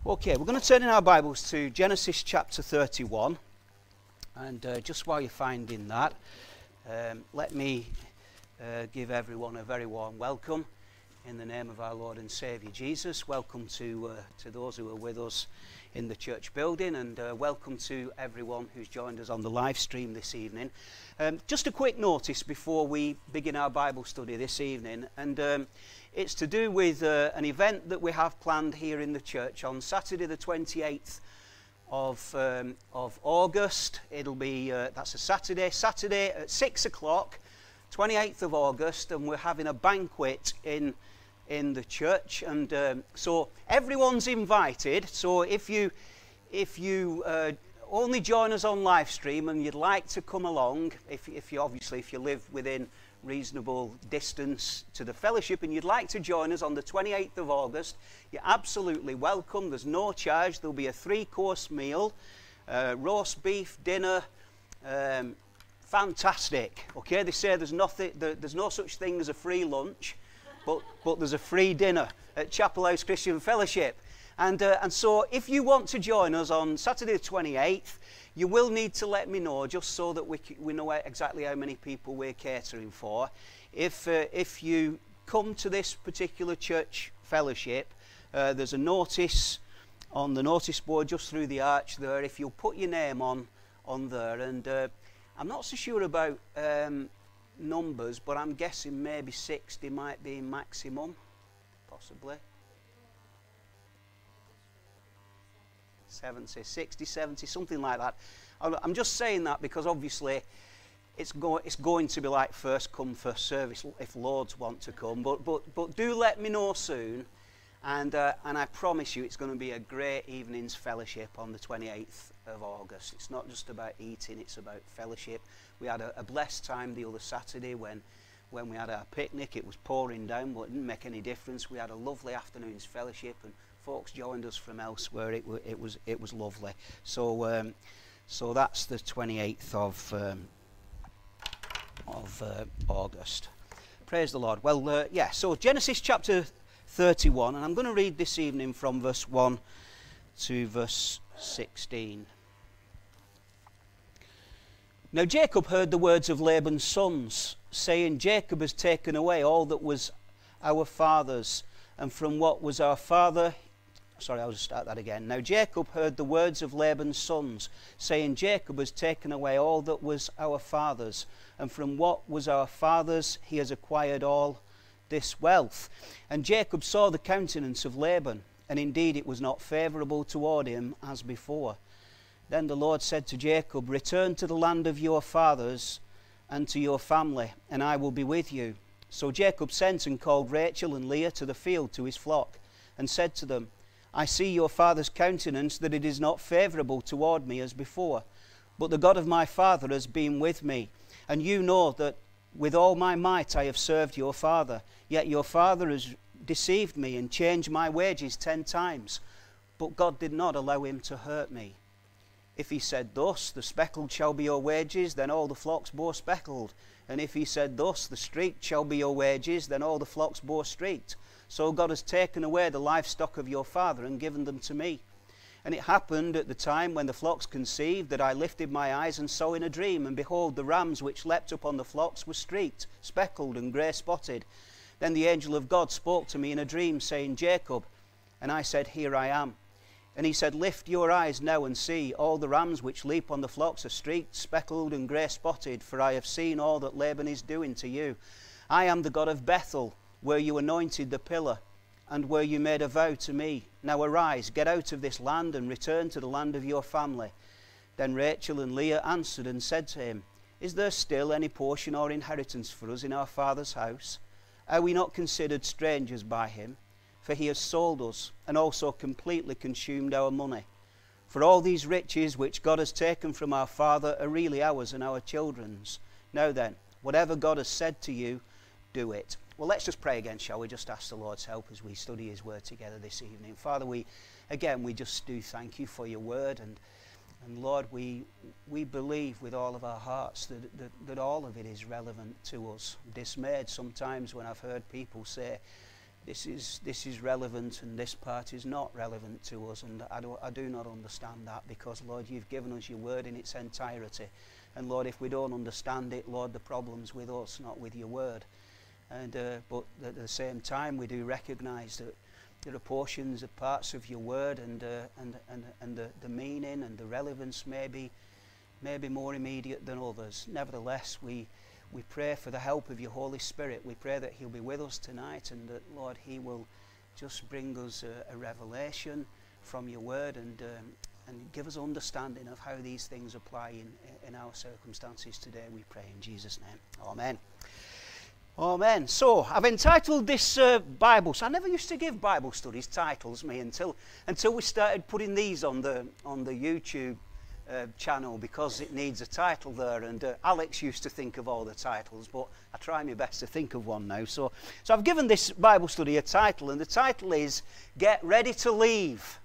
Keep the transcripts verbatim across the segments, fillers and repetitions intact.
Okay, we're going to turn in our Bibles to Genesis chapter thirty-one, and uh, just while you're finding that, um, let me uh, give everyone a very warm welcome in the name of our Lord and Saviour Jesus. Welcome to uh, to those who are with us in the church building, and uh, welcome to everyone who's joined us on the live stream this evening. Um, just a quick notice before we begin our Bible study this evening, and um, it's to do with uh, an event that we have planned here in the church on Saturday the twenty-eighth of, um, of August. It'll be, uh, that's a Saturday, Saturday at six o'clock, twenty-eighth of August, and we're having a banquet in in the church, and um, so everyone's invited. So if you if you uh, only join us on live stream and you'd like to come along, if, if you obviously if you live within reasonable distance to the fellowship and you'd like to join us on the twenty-eighth of August, you're absolutely welcome. There's no charge. There'll be a three-course meal, uh, roast beef, dinner, um, fantastic. Okay, they say there's nothing, there, there's no such thing as a free lunch, but but there's a free dinner at Chapel House Christian Fellowship. And uh, and so if you want to join us on Saturday the twenty-eighth, you will need to let me know, just so that we we know exactly how many people we're catering for. If uh, if you come to this particular church fellowship, uh, there's a notice on the notice board just through the arch there. If you'll put your name on on there, and uh, I'm not so sure about um, numbers, but I'm guessing maybe sixty might be maximum, possibly. seventy, sixty, seventy, something like that. I'm just saying that because obviously it's, go it's going to be like first come, first service if loads want to come. But, but, but do let me know soon, and, uh, and I promise you it's going to be a great evening's fellowship on the twenty-eighth of August. It's not just about eating, it's about fellowship. We had a, a blessed time the other Saturday when, when we had our picnic. It was pouring down, but it didn't make any difference. We had a lovely afternoon's fellowship, and folks joined us from elsewhere. It, it was it was lovely. So um, so that's the twenty-eighth of um, of uh, August. Praise the Lord. Well, uh, yeah. So Genesis chapter thirty-one, and I'm going to read this evening from verse one to verse sixteen. Now Jacob heard the words of Laban's sons, saying, Jacob has taken away all that was our father's, and from what was our father. Sorry, I'll just start that again. Now Jacob heard the words of Laban's sons, saying, Jacob has taken away all that was our father's, and from what was our father's he has acquired all this wealth. And Jacob saw the countenance of Laban, and indeed it was not favourable toward him as before. Then the Lord said to Jacob, return to the land of your fathers and to your family, and I will be with you. So Jacob sent and called Rachel and Leah to the field to his flock, and said to them, I see your father's countenance, that it is not favourable toward me as before. But the God of my father has been with me, and you know that with all my might I have served your father. Yet your father has deceived me and changed my wages ten times. But God did not allow him to hurt me. If he said thus, the speckled shall be your wages, then all the flocks bore speckled. And if he said thus, the streaked shall be your wages, then all the flocks bore streaked. So God has taken away the livestock of your father and given them to me. And it happened at the time when the flocks conceived that I lifted my eyes and saw in a dream, and behold, the rams which leapt upon the flocks were streaked, speckled, and grey spotted. Then the angel of God spoke to me in a dream, saying, Jacob. And I said, Here I am. And he said, Lift your eyes now and see, all the rams which leap on the flocks are streaked, speckled, and grey spotted, for I have seen all that Laban is doing to you. I am the God of Bethel, where you anointed the pillar, and where you made a vow to me. Now arise, get out of this land, and return to the land of your family. Then Rachel and Leah answered and said to him, Is there still any portion or inheritance for us in our father's house? Are we not considered strangers by him? For he has sold us, and also completely consumed our money. For all these riches which God has taken from our father are really ours and our children's. Now then, whatever God has said to you, do it. Well, let's just pray again, shall we? Just ask the Lord's help as we study his word together this evening. Father, we, again, we just do thank you for your word. And, and Lord, we, we believe with all of our hearts that, that, that all of it is relevant to us. I'm dismayed sometimes when I've heard people say, this is this is relevant and this part is not relevant to us, and I do, I do not understand that, because Lord, you've given us your word in its entirety, and Lord, if we don't understand it, Lord, the problem's with us, not with your word. And uh, but at the same time, we do recognize that there are portions of parts of your word, and uh, and and and the, the meaning and the relevance may be may be more immediate than others. Nevertheless, we we pray for the help of your Holy Spirit. We pray that he'll be with us tonight, and that, Lord, he will just bring us a, a revelation from your word, and um, and give us understanding of how these things apply in in our circumstances today. We pray in Jesus' name. Amen. Amen. So I've entitled this uh, Bible. So I never used to give Bible studies titles, me, until until we started putting these on the on the YouTube uh, channel, because it needs a title there. And uh, Alex used to think of all the titles, but I try my best to think of one now. So so I've given this Bible study a title, and the title is "Get Ready to Leave."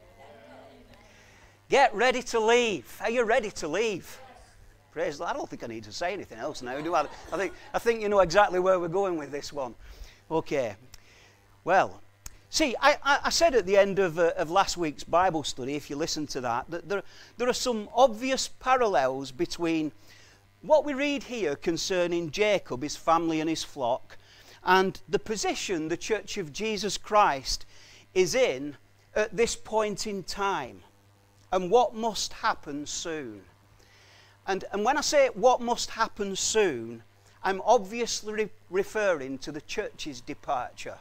Get ready to leave. Are you ready to leave? Praise the Lord. I don't think I need to say anything else now, do I? I think, I think you know exactly where we're going with this one. Okay. Well, see, I, I, I said at the end of, uh, of last week's Bible study, if you listen to that, that there, there are some obvious parallels between what we read here concerning Jacob, his family and his flock, and the position the Church of Jesus Christ is in at this point in time, and what must happen soon. And, and when I say what must happen soon, I'm obviously re referring to the church's departure.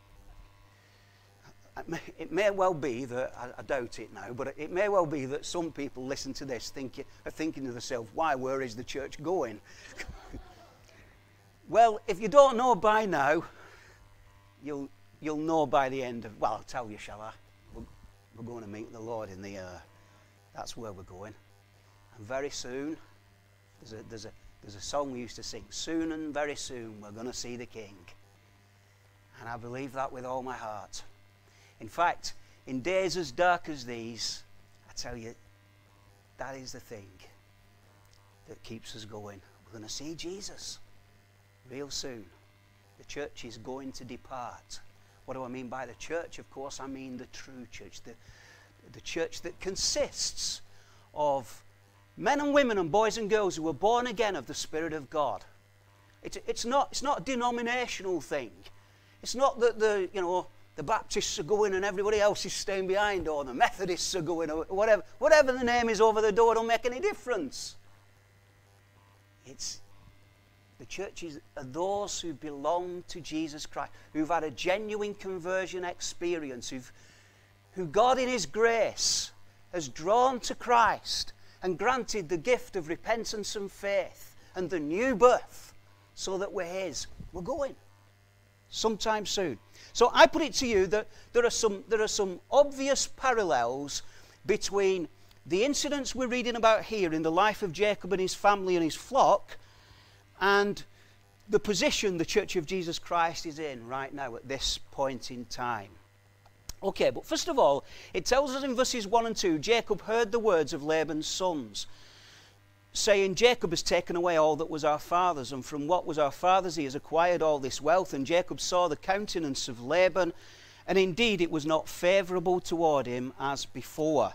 It may, it may well be that, I, I doubt it now, but it may well be that some people listen to this thinking, are thinking to themselves, why, where is the church going? Well, if you don't know by now, you'll, you'll know by the end of, well, I'll tell you, shall I? We're, we're going to meet the Lord in the air. That's where we're going. And very soon, there's a, there's, a, there's a song we used to sing, soon and very soon we're going to see the King. And I believe that with all my heart. In fact, in days as dark as these, I tell you, that is the thing that keeps us going. We're going to see Jesus real soon. The church is going to depart. What do I mean by the church? Of course, I mean the true church, the, the church that consists of men and women and boys and girls who were born again of the Spirit of God. It's, it's, not, it's not a denominational thing. It's not that the, you know, the Baptists are going and everybody else is staying behind, or the Methodists are going, or whatever. Whatever the name is over the door don't make any difference. It's the churches are those who belong to Jesus Christ, who've had a genuine conversion experience, who've, who God in his grace has drawn to Christ and granted the gift of repentance and faith and the new birth, so that we're his. We're going sometime soon. So I put it to you that there are some, there are some obvious parallels between the incidents we're reading about here in the life of Jacob and his family and his flock, and the position the Church of Jesus Christ is in right now at this point in time. Okay, but first of all, it tells us in verses one and two, Jacob heard the words of Laban's sons, saying, Jacob has taken away all that was our father's, and from what was our father's he has acquired all this wealth. And Jacob saw the countenance of Laban, and indeed it was not favourable toward him as before.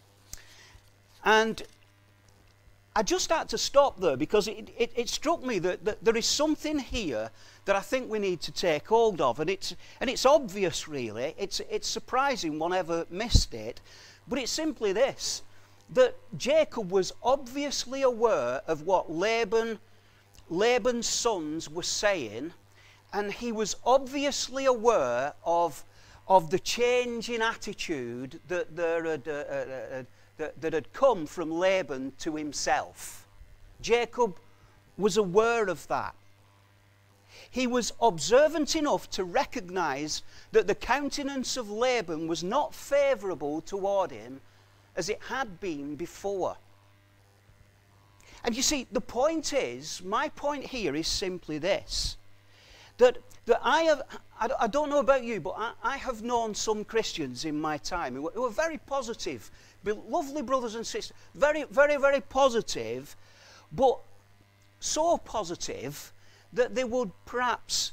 And I just had to stop there, because it, it, it struck me that, that there is something here that I think we need to take hold of, and it's and it's obvious, really. It's it's surprising one ever missed it, but it's simply this: that Jacob was obviously aware of what Laban Laban's sons were saying, and he was obviously aware of of the change in attitude that there had uh, uh, uh, that, that had come from Laban to himself. Jacob was aware of that. He was observant enough to recognize that the countenance of Laban was not favorable toward him as it had been before. And you see, the point is, my point here is simply this, that, that I have, I, I don't know about you, but I, I have known some Christians in my time who were, who were very positive, lovely brothers and sisters, very, very, very positive, but so positive that they would perhaps,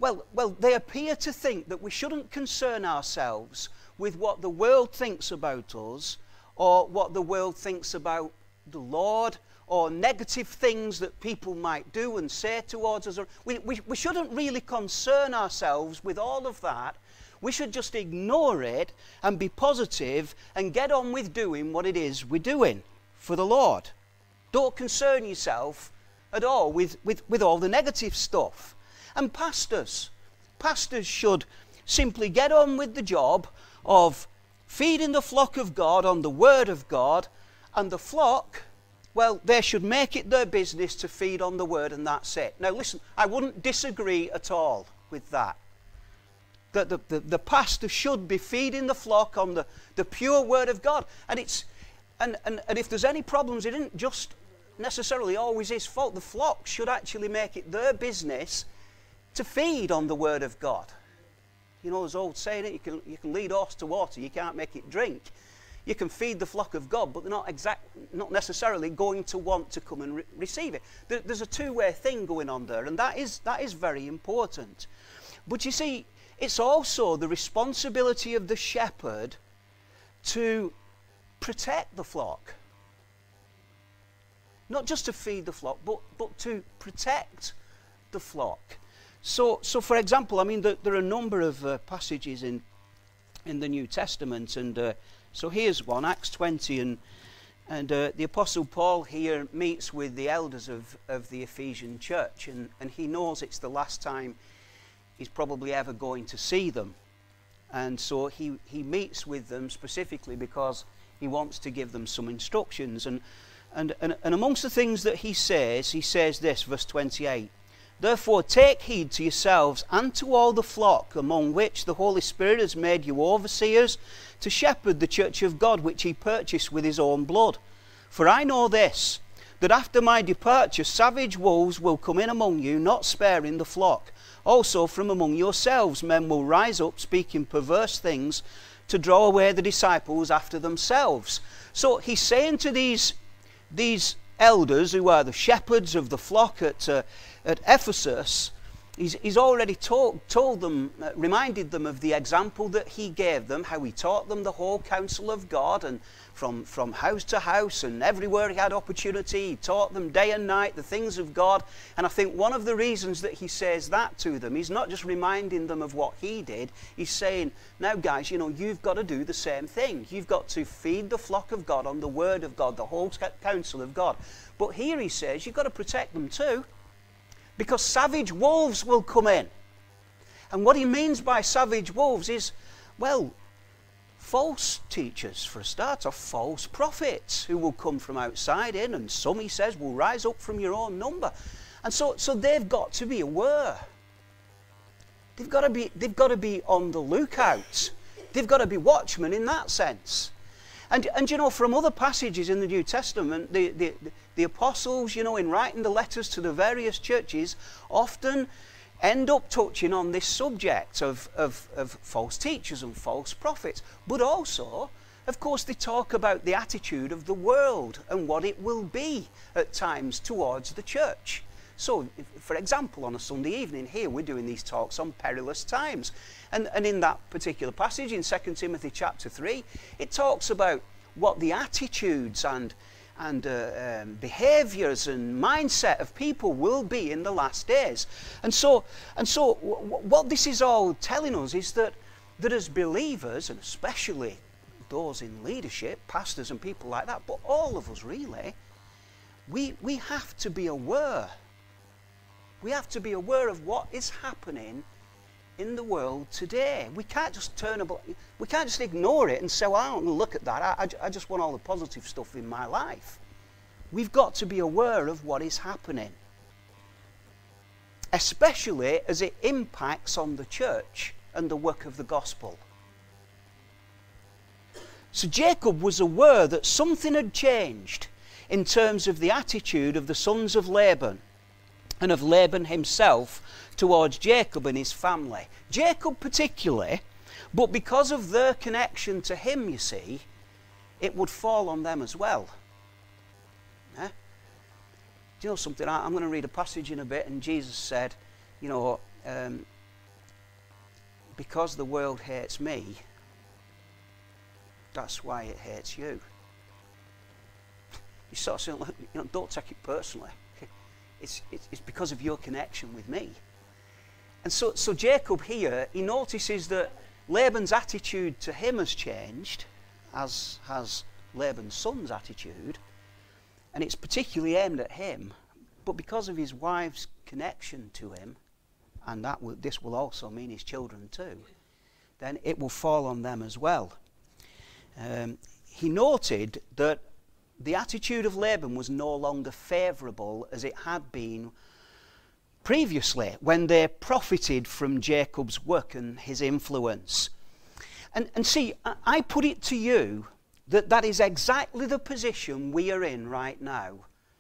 well, well, they appear to think that we shouldn't concern ourselves with what the world thinks about us, or what the world thinks about the Lord, or negative things that people might do and say towards us. We, we, we shouldn't really concern ourselves with all of that. We should just ignore it and be positive and get on with doing what it is we're doing for the Lord. Don't concern yourself at all with, with, with all the negative stuff. And pastors, pastors should simply get on with the job of feeding the flock of God on the Word of God, and the flock, well, they should make it their business to feed on the Word, and that's it. Now listen, I wouldn't disagree at all with that. That the, the, the pastor should be feeding the flock on the, the pure Word of God. And it's and, and, and if there's any problems, it isn't just necessarily always his fault. The flock should actually make it their business to feed on the Word of God. You know, there's old saying, it, you can, you can lead horse to water, you can't make it drink. You can feed the flock of God, but they're not, exact, not necessarily going to want to come and re receive it. There, there's a two-way thing going on there, and that is, that is very important. But you see, it's also the responsibility of the shepherd to protect the flock. Not just to feed the flock, but, but to protect the flock. So, so for example, I mean, there, there are a number of uh, passages in, in the New Testament, and uh, so here's one, Acts twenty, and, and uh, the Apostle Paul here meets with the elders of, of the Ephesian church, and, and he knows it's the last time he's probably ever going to see them. And so he, he meets with them specifically because he wants to give them some instructions. And, and, and, and amongst the things that he says, he says this, verse twenty-eight, "Therefore take heed to yourselves and to all the flock among which the Holy Spirit has made you overseers, to shepherd the church of God which he purchased with his own blood. For I know this, that after my departure savage wolves will come in among you, not sparing the flock. Also from among yourselves men will rise up, speaking perverse things, to draw away the disciples after themselves." So he's saying to these, these elders who are the shepherds of the flock at, uh, at Ephesus, he's, he's already told, told them, uh, reminded them of the example that he gave them, how he taught them the whole counsel of God, and from, from house to house and everywhere he had opportunity, he taught them day and night the things of God. And I think one of the reasons that he says that to them, he's not just reminding them of what he did, he's saying, now guys, you know, you've got to do the same thing. You've got to feed the flock of God on the Word of God, the whole counsel of God. But here he says, you've got to protect them too, because savage wolves will come in. And what he means by savage wolves is, well, false teachers for a start, or false prophets who will come from outside in, and some, he says, will rise up from your own number. And so, so they've got to be aware. They've got to be, they've got to be on the lookout. They've got to be watchmen in that sense. And, and you know, from other passages in the New Testament, the, the, the apostles, you know, in writing the letters to the various churches, often end up touching on this subject of, of, of false teachers and false prophets. But also, of course, they talk about the attitude of the world and what it will be at times towards the church. So, if, for example, on a Sunday evening here, we're doing these talks on perilous times. And, and in that particular passage, in Second Timothy chapter three, it talks about what the attitudes and and uh, um, behaviors and mindset of people will be in the last days. And so, and so w what this is all telling us is that, that as believers, and especially those in leadership, pastors and people like that, but all of us really, we, we have to be aware. We have to be aware of what is happening in the world today. We can't just turn about, we can't just ignore it and say, well, I don't look at that. I, I, I just want all the positive stuff in my life. We've got to be aware of what is happening, especially as it impacts on the church and the work of the gospel. So Jacob was aware that something had changed in terms of the attitude of the sons of Laban and of Laban himself towards Jacob and his family. Jacob particularly, but because of their connection to him, you see, it would fall on them as well. Eh? Do you know something? I, I'm going to read a passage in a bit, and Jesus said, you know, um, because the world hates me, that's why it hates you. You sort of say, look, you know, don't take it personally. It's, it's, it's because of your connection with me. And so, so Jacob here, he notices that Laban's attitude to him has changed, as has Laban's son's attitude, and it's particularly aimed at him. But because of his wife's connection to him, and that will, this will also mean his children too, then it will fall on them as well. Um, he noted that the attitude of Laban was no longer favourable as it had been previously, when they profited from Jacob's work and his influence. And, and see, I, I put it to you that that is exactly the position we are in right now,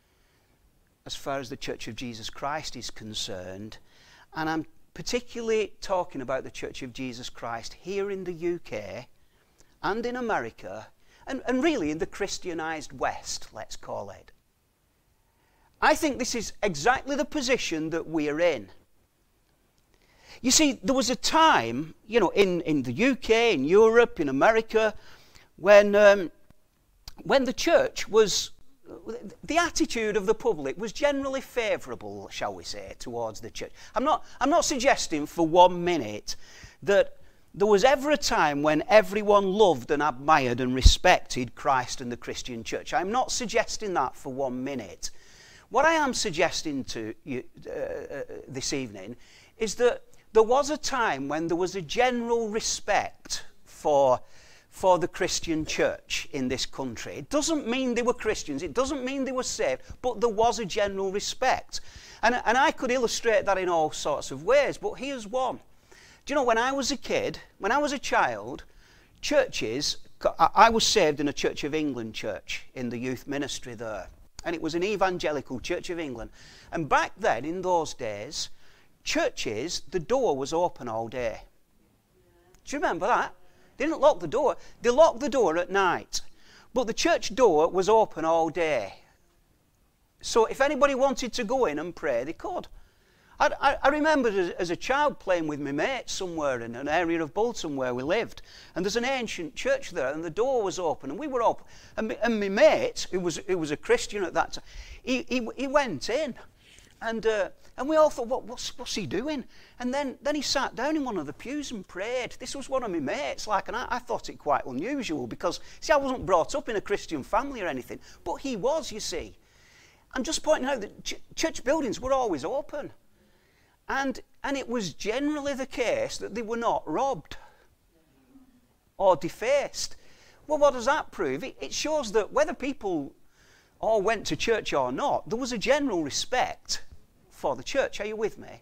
as far as the Church of Jesus Christ is concerned. And I'm particularly talking about the Church of Jesus Christ here in the U K and in America, and, and really in the Christianized West, let's call it. I think this is exactly the position that we are in. You see, there was a time, you know, in, in the U K, in Europe, in America, when, um, when the church was, the attitude of the public was generally favourable, shall we say, towards the church. I'm not, I'm not suggesting for one minute that there was ever a time when everyone loved and admired and respected Christ and the Christian church. I'm not suggesting that for one minute. What I am suggesting to you uh, uh, this evening is that there was a time when there was a general respect for, for the Christian church in this country. It doesn't mean they were Christians, it doesn't mean they were saved, but there was a general respect. And, and I could illustrate that in all sorts of ways, but here's one. Do you know, when I was a kid, when I was a child, churches, I was saved in a Church of England church in the youth ministry there. And it was an evangelical Church of England. And back then, in those days, churches, the door was open all day. Do you remember that? They didn't lock the door. They locked the door at night. But the church door was open all day. So if anybody wanted to go in and pray, they could. I, I, I remember as, as a child playing with my mates somewhere in an area of Bolton where we lived. And there's an ancient church there, and the door was open, and we were open. And my, and my mate, who was, who was a Christian at that time, he, he, he went in. And, uh, and we all thought, what, what's, what's he doing? And then, then he sat down in one of the pews and prayed. This was one of my mates, like, and I, I thought it quite unusual because, see, I wasn't brought up in a Christian family or anything, but he was, you see. I'm just pointing out that ch church buildings were always open. And, and it was generally the case that they were not robbed or defaced. Well, what does that prove? It, it shows that whether people all went to church or not, there was a general respect for the church. Are you with me?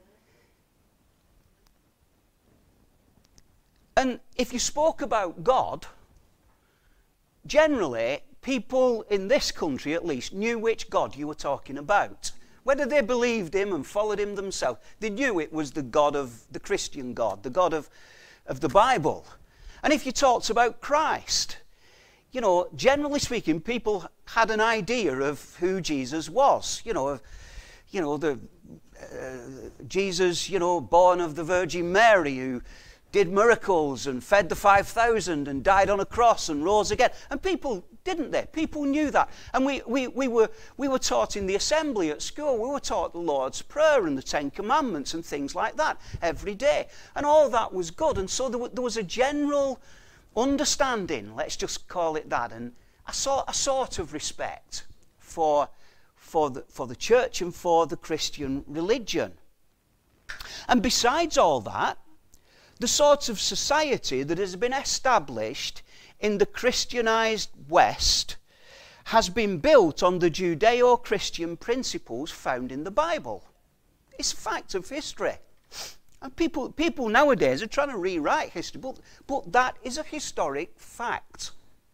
And if you spoke about God, generally people in this country at least knew which God you were talking about. Whether they believed him and followed him themselves, they knew it was the God of the Christian God, the God of, of the Bible. And if you talked about Christ, you know, generally speaking, people had an idea of who Jesus was. You know, of, you know, the uh, Jesus, you know, born of the Virgin Mary, who did miracles and fed the five thousand and died on a cross and rose again. And people, didn't they? People knew that. And we, we, we, were, we were taught in the assembly at school, we were taught the Lord's Prayer and the Ten Commandments and things like that every day. And all that was good. And so there, there was a general understanding, let's just call it that, and a sort, a sort of respect for, for, the, for the church and for the Christian religion. And besides all that, the sort of society that has been established in the Christianized West has been built on the Judeo-Christian principles found in the Bible. It's a fact of history. And people, people nowadays are trying to rewrite history, but, but that is a historic fact.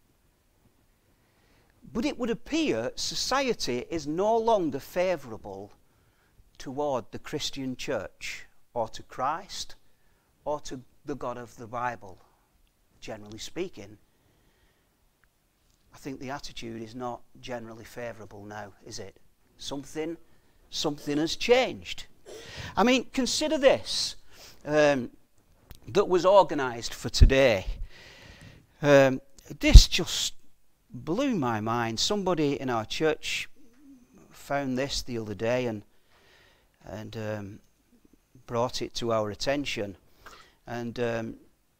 But it would appear society is no longer favourable toward the Christian church or to Christ or to the God of the Bible, generally speaking. I think the attitude is not generally favourable now, is it? Something, something has changed. I mean, consider this. Um, that was organised for today. Um, this just blew my mind. Somebody in our church found this the other day and and um, brought it to our attention. And um,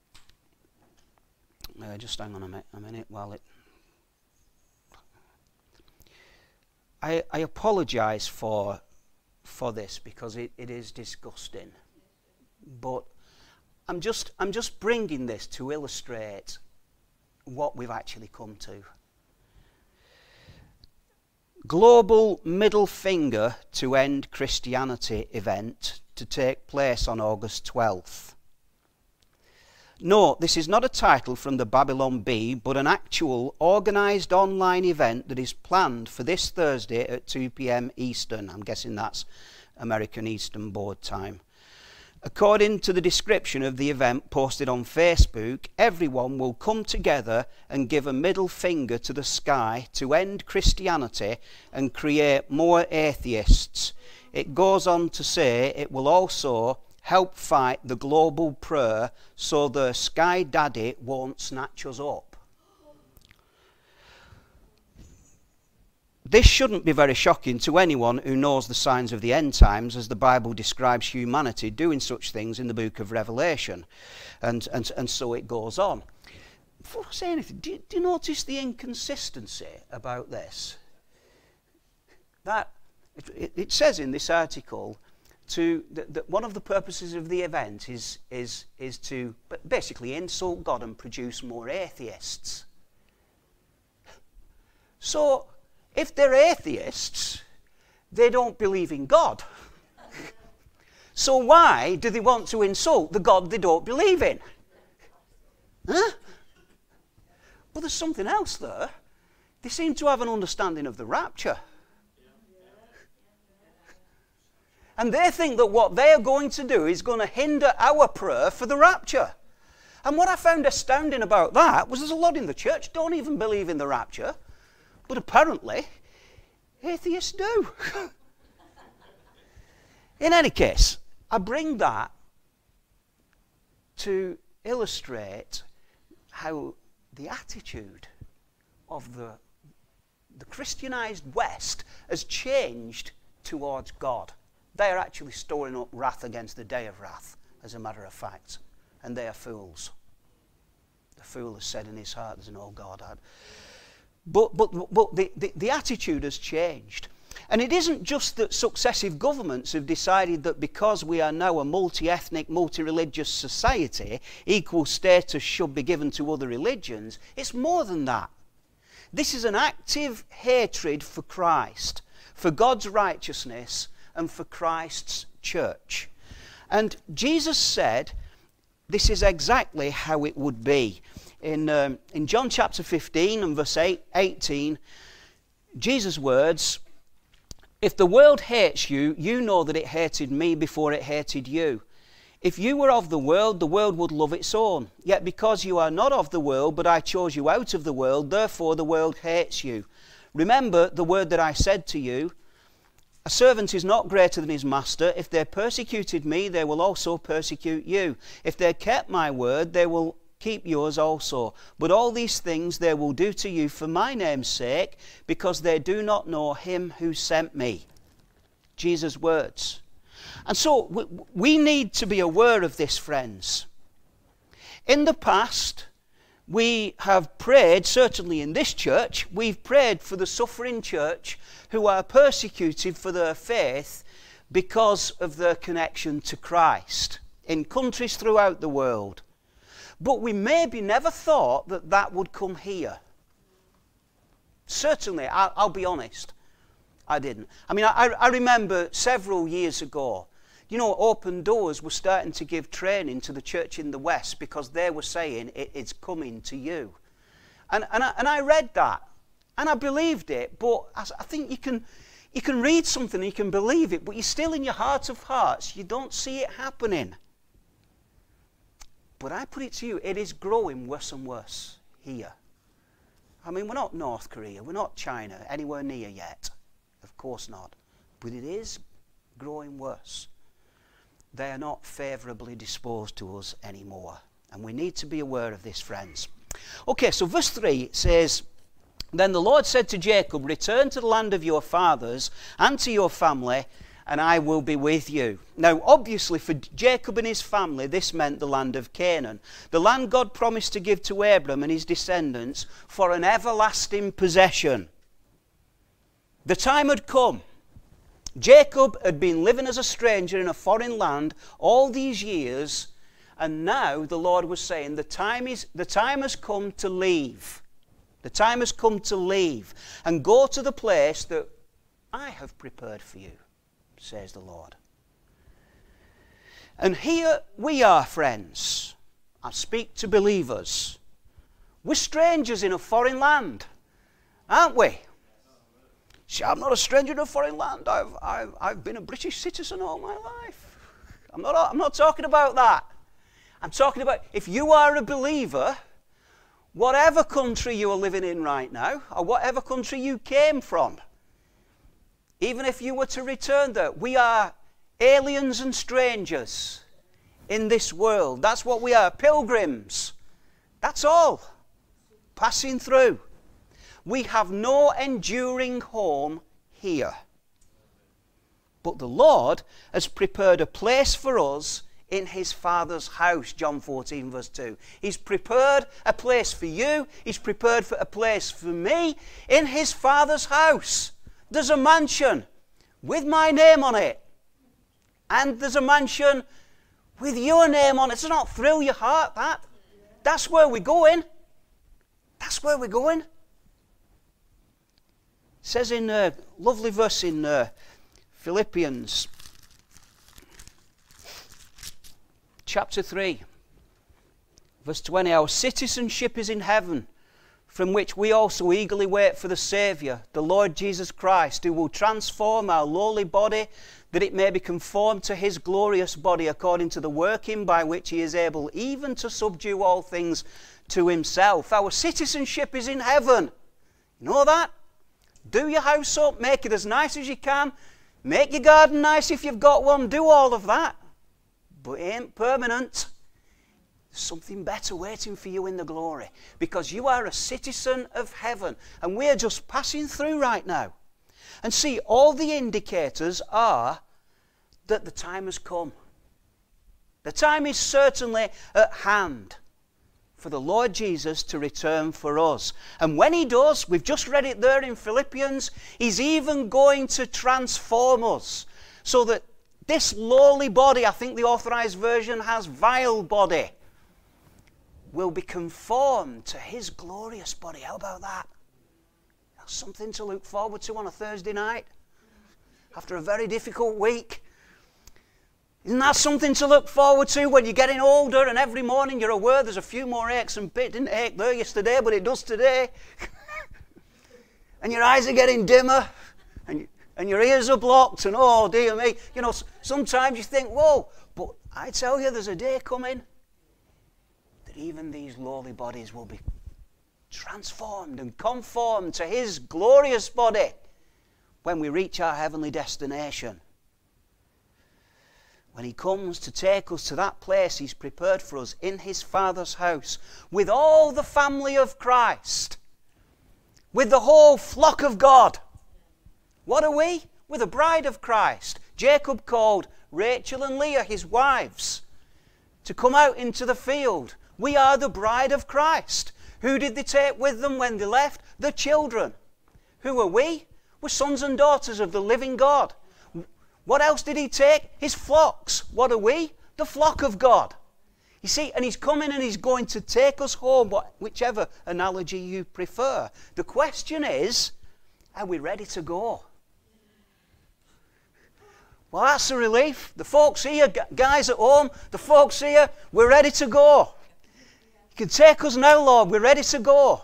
uh, just hang on a, mi- a minute while it. I I apologise for for this because it, it is disgusting, but I'm just I'm just bringing this to illustrate what we've actually come to. Global Middle Finger to End Christianity event to take place on August twelfth. No, this is not a title from the Babylon Bee, but an actual organised online event that is planned for this Thursday at two p m Eastern. I'm guessing that's American Eastern Board time. According to the description of the event posted on Facebook, everyone will come together and give a middle finger to the sky to end Christianity and create more atheists. It goes on to say it will also help fight the global prayer so the sky daddy won't snatch us up. This shouldn't be very shocking to anyone who knows the signs of the end times, as the Bible describes humanity doing such things in the book of Revelation. And, and, and so it goes on. Before I say anything, do you, do you notice the inconsistency about this? That it, it, it says in this article to that, that one of the purposes of the event is, is, is to basically insult God and produce more atheists. So, if they're atheists, they don't believe in God. So why do they want to insult the God they don't believe in? Huh? Well, there's something else there. They seem to have an understanding of the rapture. And they think that what they are going to do is going to hinder our prayer for the rapture. And what I found astounding about that was there's a lot in the church don't even believe in the rapture. But apparently, atheists do. In any case, I bring that to illustrate how the attitude of the, the Christianized West has changed towards God. They are actually storing up wrath against the day of wrath, as a matter of fact. And they are fools. The fool has said in his heart, there's no God. I'd, But, but, but the, the, the attitude has changed. And it isn't just that successive governments have decided that because we are now a multi-ethnic, multi-religious society, equal status should be given to other religions. It's more than that. This is an active hatred for Christ, for God's righteousness, and for Christ's church. And Jesus said this is exactly how it would be. In, um, in John chapter fifteen and verse eight, eighteen, Jesus' words, if the world hates you, you know that it hated me before it hated you. If you were of the world, the world would love its own. Yet because you are not of the world, but I chose you out of the world, therefore the world hates you. Remember the word that I said to you, a servant is not greater than his master. If they persecuted me, they will also persecute you. If they kept my word, they will keep yours also. But all these things they will do to you for my name's sake, because they do not know him who sent me. Jesus' words. And so we, we need to be aware of this, friends. In the past, we have prayed, certainly in this church, we've prayed for the suffering church who are persecuted for their faith because of their connection to Christ in countries throughout the world. But we maybe never thought that that would come here. Certainly, I'll, I'll be honest, I didn't. I mean, I, I remember several years ago, you know, Open Doors were starting to give training to the church in the West because they were saying it, it's coming to you. And, and, I, and I read that, and I believed it, but I, I think you can, you can read something and you can believe it, but you're still in your heart of hearts, you don't see it happening. But I put it to you, it is growing worse and worse here. I mean, we're not North Korea, we're not China, anywhere near yet. Of course not. But it is growing worse. they are not favourably disposed to us anymore. And we need to be aware of this, friends. Okay, so verse three says, "Then the Lord said to Jacob, return to the land of your fathers and to your family, and I will be with you." Now, obviously, for Jacob and his family, this meant the land of Canaan. The land God promised to give to Abram and his descendants for an everlasting possession. The time had come. Jacob had been living as a stranger in a foreign land all these years, and now the Lord was saying, the time is, the time has come to leave. The time has come to leave and go to the place that I have prepared for you, says the Lord. And here we are, friends. I speak to believers. We're strangers in a foreign land, aren't we? See, I'm not a stranger in a foreign land. I've, I've, I've been a British citizen all my life. I'm not, I'm not talking about that. I'm talking about if you are a believer, whatever country you are living in right now, or whatever country you came from, even if you were to return there, we are aliens and strangers in this world. That's what we are, pilgrims. That's all. Passing through. We have no enduring home here. But the Lord has prepared a place for us in his Father's house, John fourteen verse two. He's prepared a place for you. He's prepared for a place for me in his Father's house. There's a mansion with my name on it. And there's a mansion with your name on it. Does it not thrill your heart, that? That's where we're going. That's where we're going. It says in a lovely verse in uh, Philippians chapter three, verse twenty, "Our citizenship is in heaven, from which we also eagerly wait for the Saviour, the Lord Jesus Christ, who will transform our lowly body, that it may be conformed to his glorious body, according to the working by which he is able even to subdue all things to himself." Our citizenship is in heaven. You know that? Do your house up, make it as nice as you can, make your garden nice if you've got one, do all of that. But it ain't permanent. There's something better waiting for you in the glory, because you are a citizen of heaven, and we're just passing through right now. And see, all the indicators are that the time has come. The time is certainly at hand for the Lord Jesus to return for us. And when he does, we've just read it there in Philippians, he's even going to transform us so that this lowly body, I think the Authorized Version has vile body, will be conformed to his glorious body. How about that? That's something to look forward to on a Thursday night after a very difficult week. Isn't that something to look forward to when you're getting older and every morning you're aware there's a few more aches and bits? It didn't ache there yesterday, but it does today. And your eyes are getting dimmer and, you, and your ears are blocked and oh dear me. You know, sometimes you think, whoa, but I tell you there's a day coming that even these lowly bodies will be transformed and conformed to his glorious body when we reach our heavenly destination. When he comes to take us to that place he's prepared for us in his Father's house, with all the family of Christ, with the whole flock of God. What are we? We're the bride of Christ. Jacob called Rachel and Leah his wives to come out into the field. We are the bride of Christ. Who did they take with them when they left? The children. Who are we? We're sons and daughters of the living God. What else did he take? His flocks. What are we? The flock of God. You see, and he's coming and he's going to take us home, whichever analogy you prefer. The question is, are we ready to go? Well, that's a relief. The folks here, guys at home, the folks here, we're ready to go. You can take us now, Lord. We're ready to go.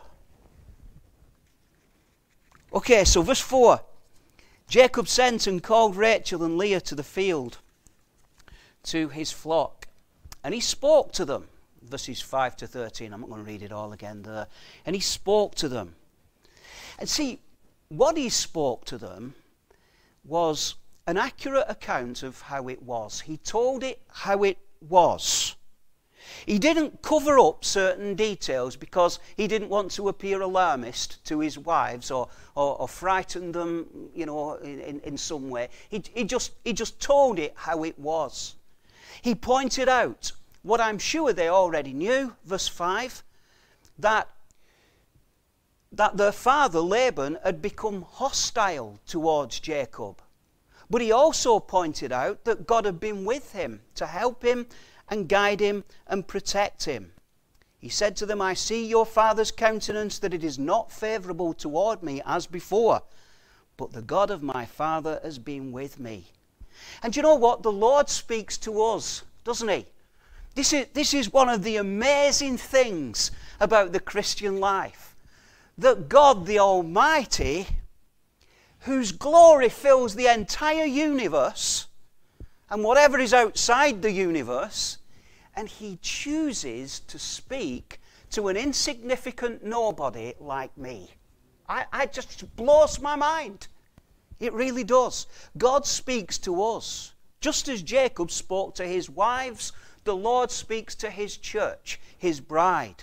Okay, so verse four. Jacob sent and called Rachel and Leah to the field, to his flock. And he spoke to them. Verses five to thirteen. I'm not going to read it all again there. And he spoke to them. And see, what he spoke to them was an accurate account of how it was. He told it how it was. He didn't cover up certain details because he didn't want to appear alarmist to his wives or, or, or frighten them, you know, in, in some way. He, he, just, he just told it how it was. He pointed out what I'm sure they already knew, verse five, that, that their father Laban had become hostile towards Jacob. But he also pointed out that God had been with him to help him and guide him and protect him. He said to them, I see your father's countenance, that it is not favourable toward me as before, but the God of my father has been with me. And you know what? The Lord speaks to us, doesn't he? This is, this is one of the amazing things about the Christian life, that God the Almighty, whose glory fills the entire universe and whatever is outside the universe, and he chooses to speak to an insignificant nobody like me. I, I just blows my mind. It really does. God speaks to us. Just as Jacob spoke to his wives, the Lord speaks to his church, his bride.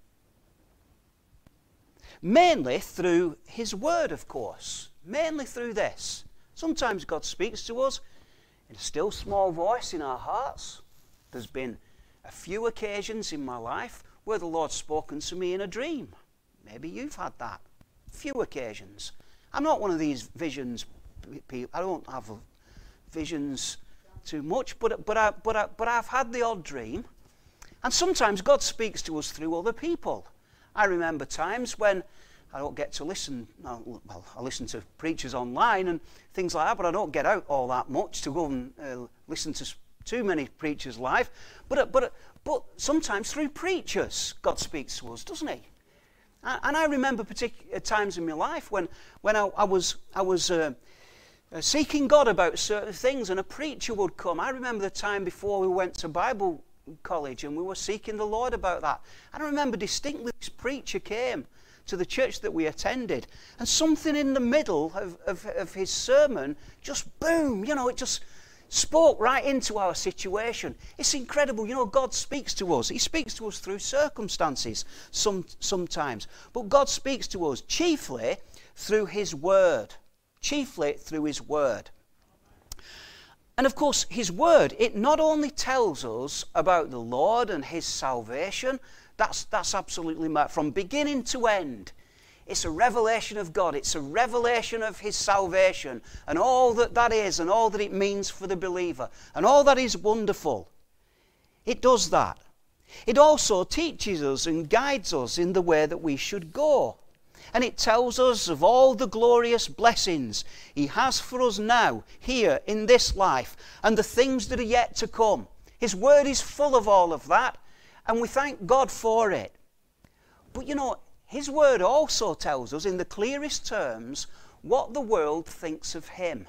Mainly through his word, of course. Mainly through this. Sometimes God speaks to us in a still small voice in our hearts. There's been a few occasions in my life where the Lord's spoken to me in a dream. Maybe you've had that. A few occasions. I'm not one of these visions people. I don't have visions too much, but, but, I, but, I, but I've had the odd dream. And sometimes God speaks to us through other people. I remember times when I don't get to listen, well, I listen to preachers online and things like that, but I don't get out all that much to go and uh, listen to too many preachers live. But, but, but sometimes through preachers, God speaks to us, doesn't he? And I remember particular times in my life when, when I, I was, I was uh, uh, seeking God about certain things, and a preacher would come. I remember the time before we went to Bible college and we were seeking the Lord about that. And I remember distinctly this preacher came to the church that we attended, and something in the middle of, of, of his sermon just boom, you know, it just spoke right into our situation. It's incredible. You know, God speaks to us. He speaks to us through circumstances some, sometimes. But God speaks to us chiefly through his word. Chiefly through his word. And of course, his word, it not only tells us about the Lord and his salvation, that's, that's absolutely mad. From beginning to end, it's a revelation of God. It's a revelation of his salvation and all that that is and all that it means for the believer and all that is wonderful. It does that. It also teaches us and guides us in the way that we should go. And it tells us of all the glorious blessings he has for us now, here in this life, and the things that are yet to come. His word is full of all of that, and we thank God for it. But you know, his word also tells us in the clearest terms what the world thinks of him.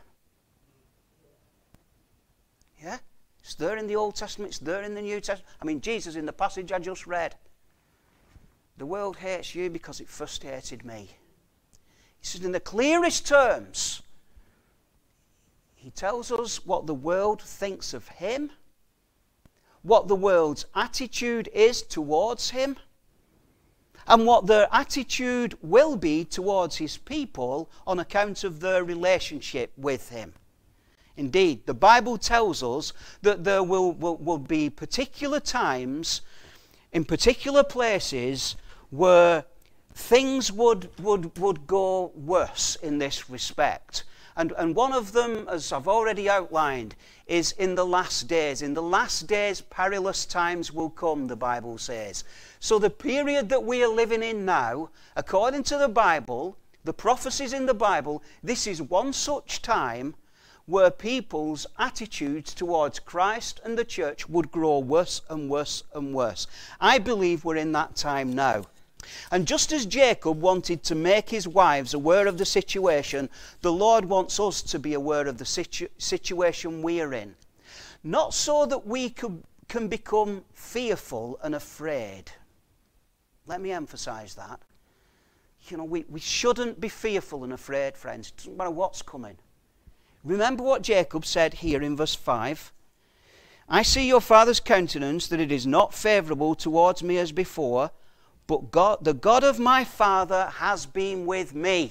Yeah? It's there in the Old Testament, it's there in the New Testament. I mean, Jesus in the passage I just read. The world hates you because it first hated me. He says in the clearest terms, he tells us what the world thinks of him, what the world's attitude is towards him, and what their attitude will be towards his people on account of their relationship with him. Indeed, the Bible tells us that there will, will, will be particular times, in particular places, where things would, would, would go worse in this respect. And, and one of them, as I've already outlined, is in the last days. In the last days, perilous times will come, the Bible says. So the period that we are living in now, according to the Bible, the prophecies in the Bible, this is one such time where people's attitudes towards Christ and the church would grow worse and worse and worse. I believe we're in that time now. And just as Jacob wanted to make his wives aware of the situation, the Lord wants us to be aware of the situ- situation we're in. Not so that we could, can become fearful and afraid. Let me emphasize that. You know, we, we shouldn't be fearful and afraid, friends. It doesn't matter what's coming. Remember what Jacob said here in verse five. I see your father's countenance, that it is not favourable towards me as before, but God, the God of my father has been with me.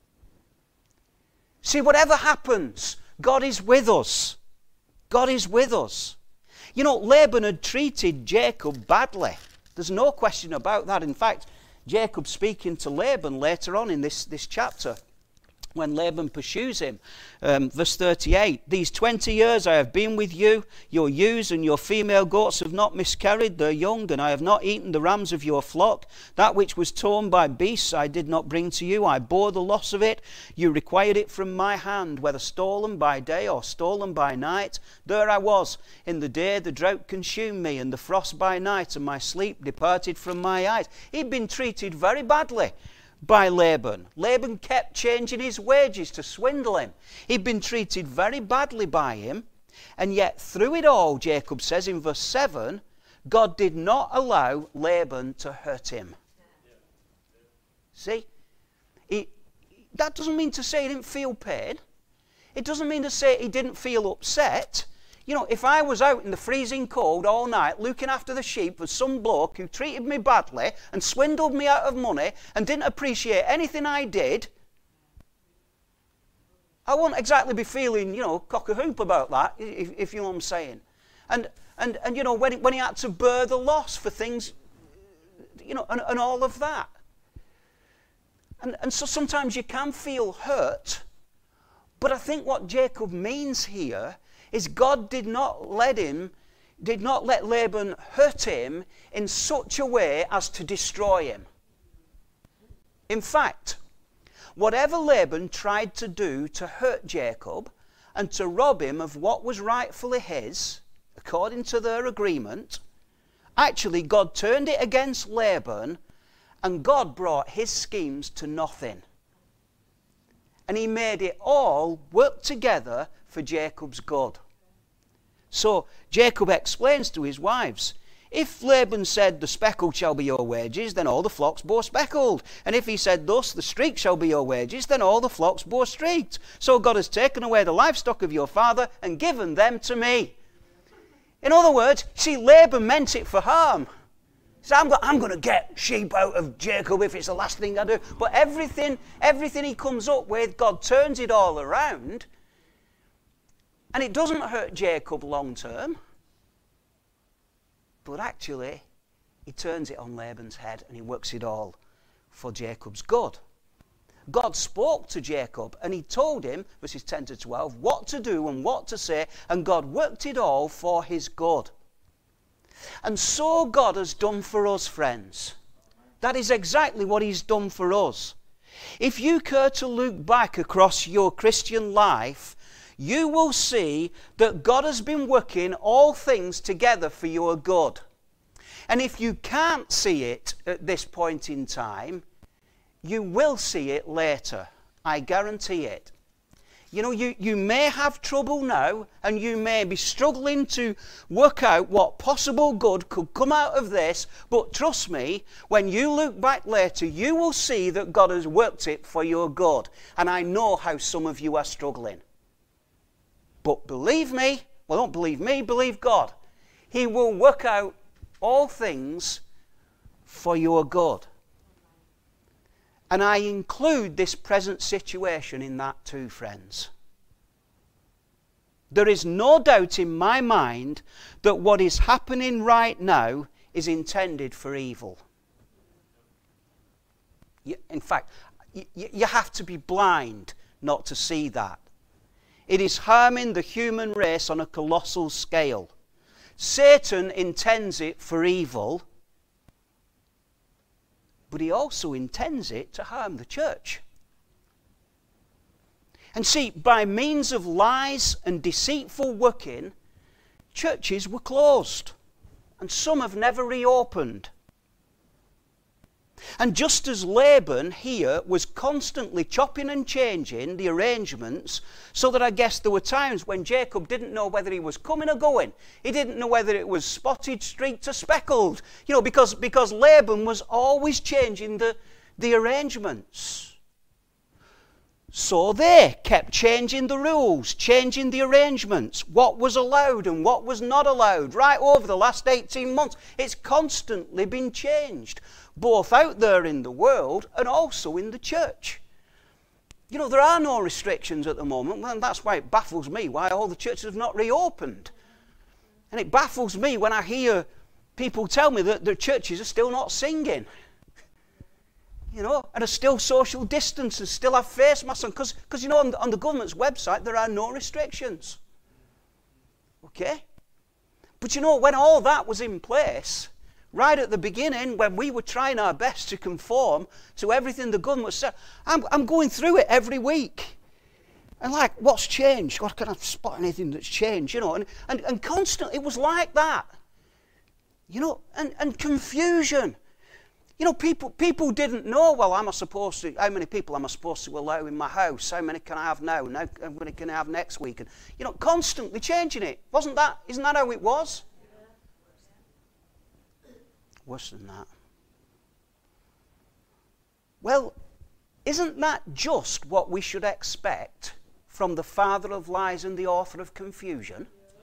See, whatever happens, God is with us. God is with us. You know, Laban had treated Jacob badly. There's no question about that. In fact, Jacob speaking to Laban later on in this, this chapter, when Laban pursues him, um, verse thirty-eight, these twenty years I have been with you, your ewes and your female goats have not miscarried their young, and I have not eaten the rams of your flock. That which was torn by beasts I did not bring to you, I bore the loss of it. You required it from my hand, whether stolen by day or stolen by night. There I was. In the day the drought consumed me, and the frost by night, and my sleep departed from my eyes. He'd been treated very badly by Laban. Laban kept changing his wages to swindle him. He'd been treated very badly by him, and yet through it all, Jacob says in verse seven, God did not allow Laban to hurt him. See? He, that doesn't mean to say he didn't feel pain. It doesn't mean to say he didn't feel upset. You know, if I was out in the freezing cold all night looking after the sheep of some bloke who treated me badly and swindled me out of money and didn't appreciate anything I did, I wouldn't exactly be feeling, you know, cock-a-hoop about that, if, if you know what I'm saying. And, and, and you know, when, when he had to bear the loss for things, you know, and, and all of that. And, and so sometimes you can feel hurt, but I think what Jacob means here is God did not let him, did not let Laban hurt him in such a way as to destroy him. In fact, whatever Laban tried to do to hurt Jacob and to rob him of what was rightfully his, according to their agreement, actually God turned it against Laban, and God brought his schemes to nothing. And he made it all work together for Jacob's good. So Jacob explains to his wives, if Laban said, the speckled shall be your wages, then all the flocks bore speckled. And if he said thus, the streaked shall be your wages, then all the flocks bore streaked. So God has taken away the livestock of your father and given them to me. In other words, see, Laban meant it for harm. So I'm, I'm going to get sheep out of Jacob if it's the last thing I do. But everything, everything he comes up with, God turns it all around. And it doesn't hurt Jacob long term. But actually, he turns it on Laban's head and he works it all for Jacob's good. God spoke to Jacob and he told him, verses ten to twelve, what to do and what to say, and God worked it all for his good. And so God has done for us, friends. That is exactly what he's done for us. If you care to look back across your Christian life, you will see that God has been working all things together for your good. And if you can't see it at this point in time, you will see it later. I guarantee it. You know, you, you may have trouble now, and you may be struggling to work out what possible good could come out of this, but trust me, when you look back later, you will see that God has worked it for your good. And I know how some of you are struggling. But believe me, well, don't believe me, believe God. He will work out all things for your good. And I include this present situation in that too, friends. There is no doubt in my mind that what is happening right now is intended for evil. In fact, you have to be blind not to see that. It is harming the human race on a colossal scale. Satan intends it for evil, but he also intends it to harm the church. And see, by means of lies and deceitful working, churches were closed, and some have never reopened. And just as Laban here was constantly chopping and changing the arrangements, so that I guess there were times when Jacob didn't know whether he was coming or going. He didn't know whether it was spotted, streaked or speckled. You know, because, because Laban was always changing the, the arrangements. So they kept changing the rules, changing the arrangements, what was allowed and what was not allowed. Right over the last eighteen months, it's constantly been changed, both out there in the world and also in the church. You know, there are no restrictions at the moment, and that's why it baffles me why all the churches have not reopened. And it baffles me when I hear people tell me that their churches are still not singing. You know, and are still social distance and still have face masks on. Because, you know, on the, on the government's website, there are no restrictions. Okay? But, you know, when all that was in place, right at the beginning, when we were trying our best to conform to everything the government said, I'm, I'm going through it every week. And like, what's changed? God, can I spot anything that's changed? You know, and, and, and constantly, it was like that. You know, and, and confusion. You know, people people didn't know, well, am I supposed to, how many people am I supposed to allow in my house? How many can I have now? Now, how many can I have next week? And, you know, constantly changing it. Wasn't that, isn't that how it was? Worse than that. Well, isn't that just what we should expect from the father of lies and the author of confusion?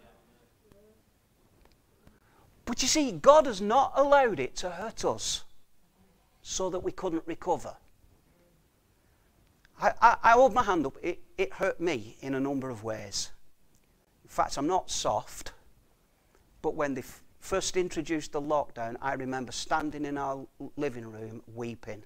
But you see, God has not allowed it to hurt us so that we couldn't recover. I, I, I hold my hand up. It, it hurt me in a number of ways. In fact, I'm not soft, but when they f- first introduced the lockdown, I remember standing in our living room weeping.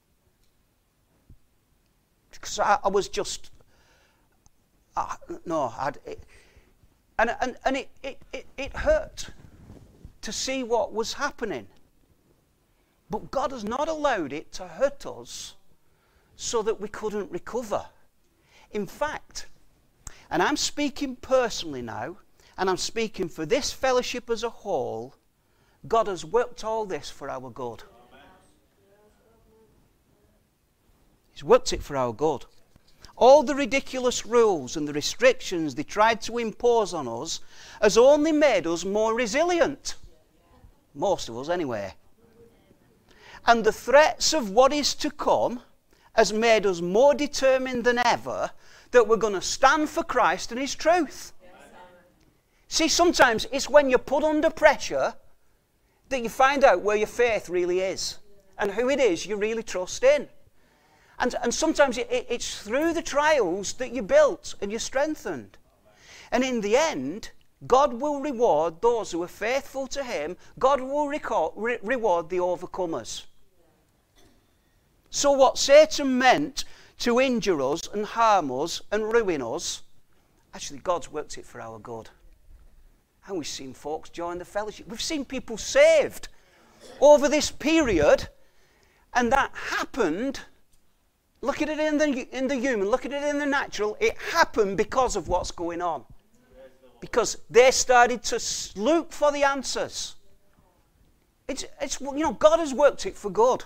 Because I, I was just, uh, no, I'd, it, and, and, and it, it, it, it hurt to see what was happening. But God has not allowed it to hurt us so that we couldn't recover. In fact, and I'm speaking personally now, and I'm speaking for this fellowship as a whole, God has worked all this for our good. He's worked it for our good. All the ridiculous rules and the restrictions they tried to impose on us has only made us more resilient. Most of us anyway. And the threats of what is to come has made us more determined than ever that we're going to stand for Christ and His truth. Yes. See, sometimes it's when you're put under pressure that you find out where your faith really is and who it is you really trust in. And, and sometimes it, it, it's through the trials that you're built and you're strengthened. And in the end, God will reward those who are faithful to Him. God will record, re- reward the overcomers. So what Satan meant to injure us and harm us and ruin us, actually God's worked it for our good. And we've seen folks join the fellowship. We've seen people saved over this period, and that happened. Look at it in the, in the human, look at it in the natural. It happened because of what's going on. Because they started to look for the answers. It's, it's, you know, God has worked it for good.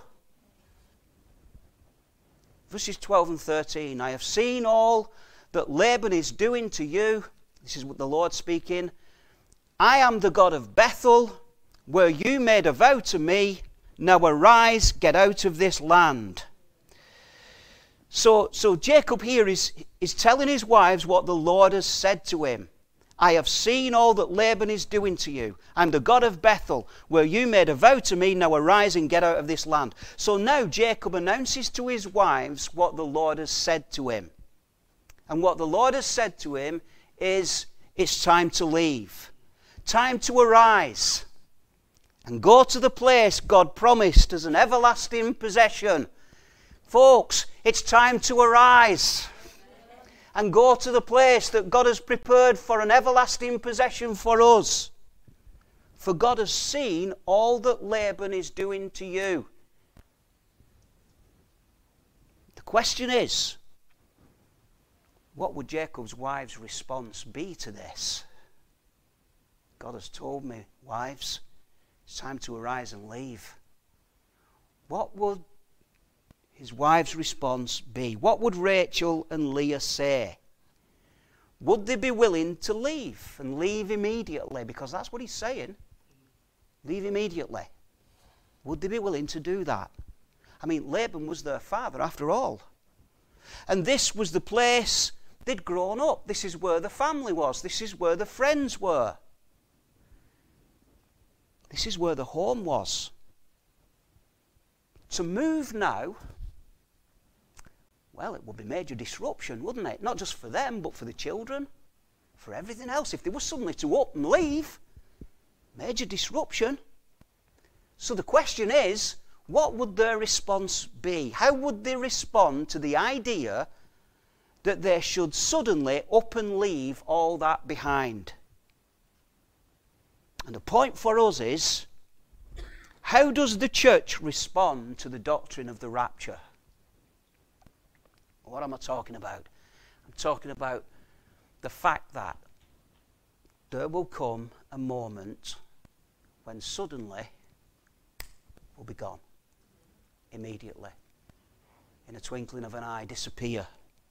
Verses twelve and thirteen, I have seen all that Laban is doing to you. This is what the Lord speaking. I am the God of Bethel, where you made a vow to me. Now arise, get out of this land. So, so Jacob here is, is telling his wives what the Lord has said to him. I have seen all that Laban is doing to you. I'm the God of Bethel, where you made a vow to me. Now arise and get out of this land. So now Jacob announces to his wives what the Lord has said to him. And what the Lord has said to him is, it's time to leave. Time to arise and go to the place God promised as an everlasting possession. Folks, it's time to arise and go to the place that God has prepared for an everlasting possession for us. For God has seen all that Laban is doing to you. The question is, what would Jacob's wife's response be to this? God has told me, wives, it's time to arise and leave. What would his wife's response be? What would Rachel and Leah say? Would they be willing to leave and leave immediately? Because that's what he's saying. Leave immediately. Would they be willing to do that? I mean, Laban was their father after all. And this was the place they'd grown up. This is where the family was. This is where the friends were. This is where the home was. To move now, well, it would be major disruption, wouldn't it? Not just for them, but for the children, for everything else. If they were suddenly to up and leave, major disruption. So the question is, what would their response be? How would they respond to the idea that they should suddenly up and leave all that behind? And the point for us is, how does the church respond to the doctrine of the rapture? What am I talking about? I'm talking about the fact that there will come a moment when suddenly we'll be gone. Immediately. In a twinkling of an eye, disappear.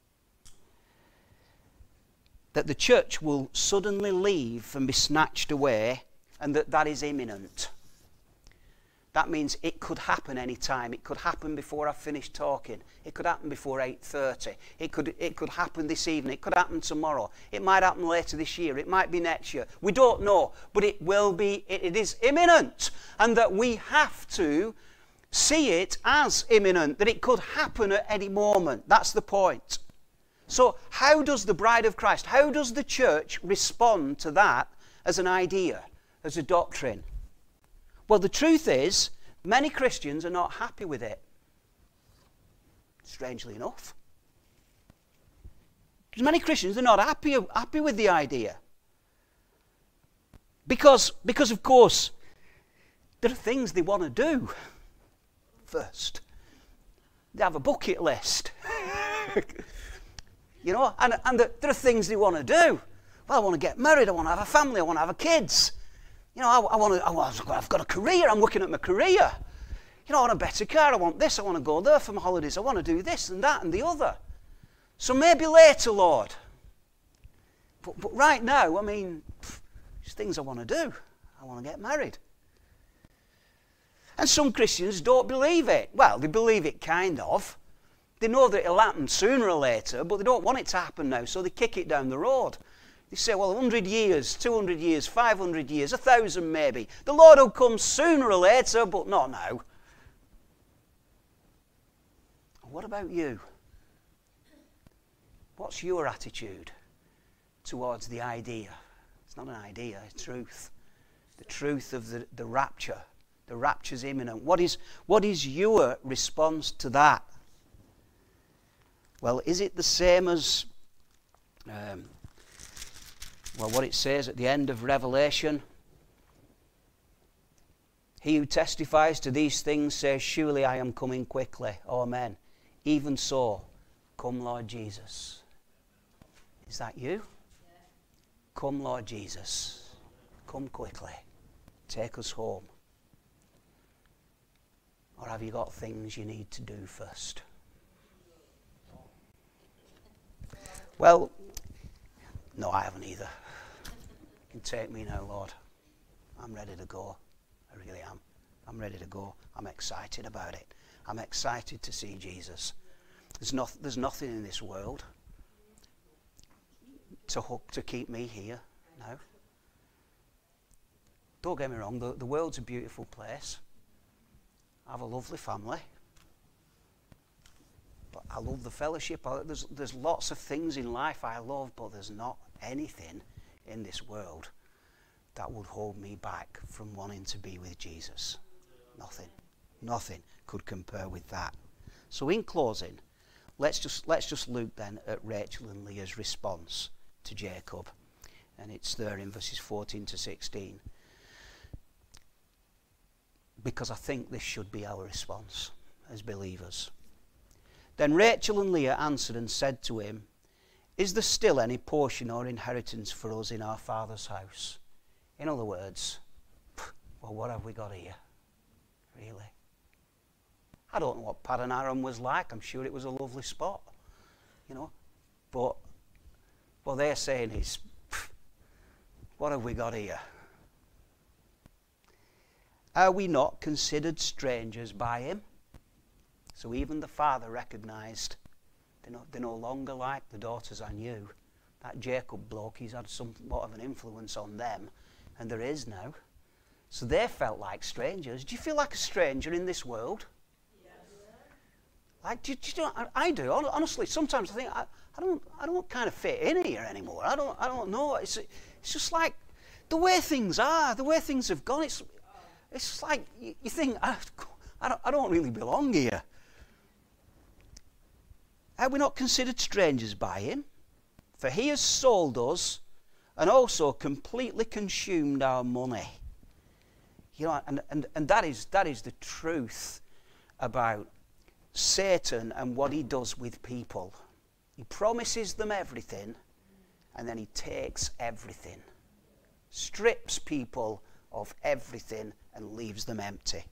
That the church will suddenly leave and be snatched away, and that that is imminent. That means it could happen any time. It could happen before I finish talking. It could happen before eight thirty. It could, it could happen this evening. It could happen tomorrow. It might happen later this year. It might be next year. We don't know. But it will be, it, it is imminent. And that we have to see it as imminent. That it could happen at any moment. That's the point. So how does the bride of Christ, how does the church respond to that as an idea, as a doctrine? Well, the truth is, many Christians are not happy with it. Strangely enough. Because many Christians are not happy, happy with the idea. Because, because, of course, there are things they want to do first. They have a bucket list. You know, and, and the, there are things they want to do. Well, I want to get married, I want to have a family, I want to have a kids. You know, I, I want to, I want, I've got a career, I'm looking at my career. You know, I want a better car, I want this, I want to go there for my holidays, I want to do this and that and the other. So maybe later, Lord. But, but right now, I mean, there's things I want to do. I want to get married. And some Christians don't believe it. Well, they believe it kind of. They know that it'll happen sooner or later, but they don't want it to happen now, so they kick it down the road. They say, well, one hundred years, two hundred years, five hundred years, a thousand maybe. The Lord will come sooner or later, but not now. What about you? What's your attitude towards the idea? It's not an idea, it's truth. The truth of the, the rapture. The rapture's imminent. What is, what is your response to that? Well, is it the same as... Um, Well, what it says at the end of Revelation, he who testifies to these things says, surely I am coming quickly. Amen. Even so, come Lord Jesus. Is that you? Yeah. Come Lord Jesus. Come quickly. Take us home. Or have you got things you need to do first? Well, no, I haven't either. You can take me now, Lord. I'm ready to go. I really am. I'm ready to go. I'm excited about it. I'm excited to see Jesus. There's, no, there's nothing in this world to hook, to keep me here now. Don't get me wrong, the, the world's a beautiful place. I have a lovely family. But I love the fellowship. I, there's, there's lots of things in life I love, but there's not anything in this world that would hold me back from wanting to be with Jesus. Nothing. Nothing could compare with that. So in closing, let's just, let's just look then at Rachel and Leah's response to Jacob. And it's there in verses fourteen to sixteen. Because I think this should be our response as believers. Then Rachel and Leah answered and said to him, is there still any portion or inheritance for us in our father's house? In other words, well, what have we got here? Really? I don't know what Paddan Aram was like. I'm sure it was a lovely spot, you know. But what they're saying is, what have we got here? Are we not considered strangers by him? So even the father recognized They're no, they're no longer like the daughters I knew. That Jacob bloke, he's had somewhat of an influence on them, and there is now. So they felt like strangers. Do you feel like a stranger in this world? Yes. Like, do you, do you know, I, I do. Honestly, sometimes I think I, I don't, I don't kind of fit in here anymore. I don't, I don't know. It's, it's just like the way things are, the way things have gone. It's, it's just like you, you think I, I don't, I don't really belong here. Are we not considered strangers by him? For he has sold us and also completely consumed our money. You know, and, and, and that is that is the truth about Satan and what he does with people. He promises them everything, and then he takes everything. Strips people of everything and leaves them empty.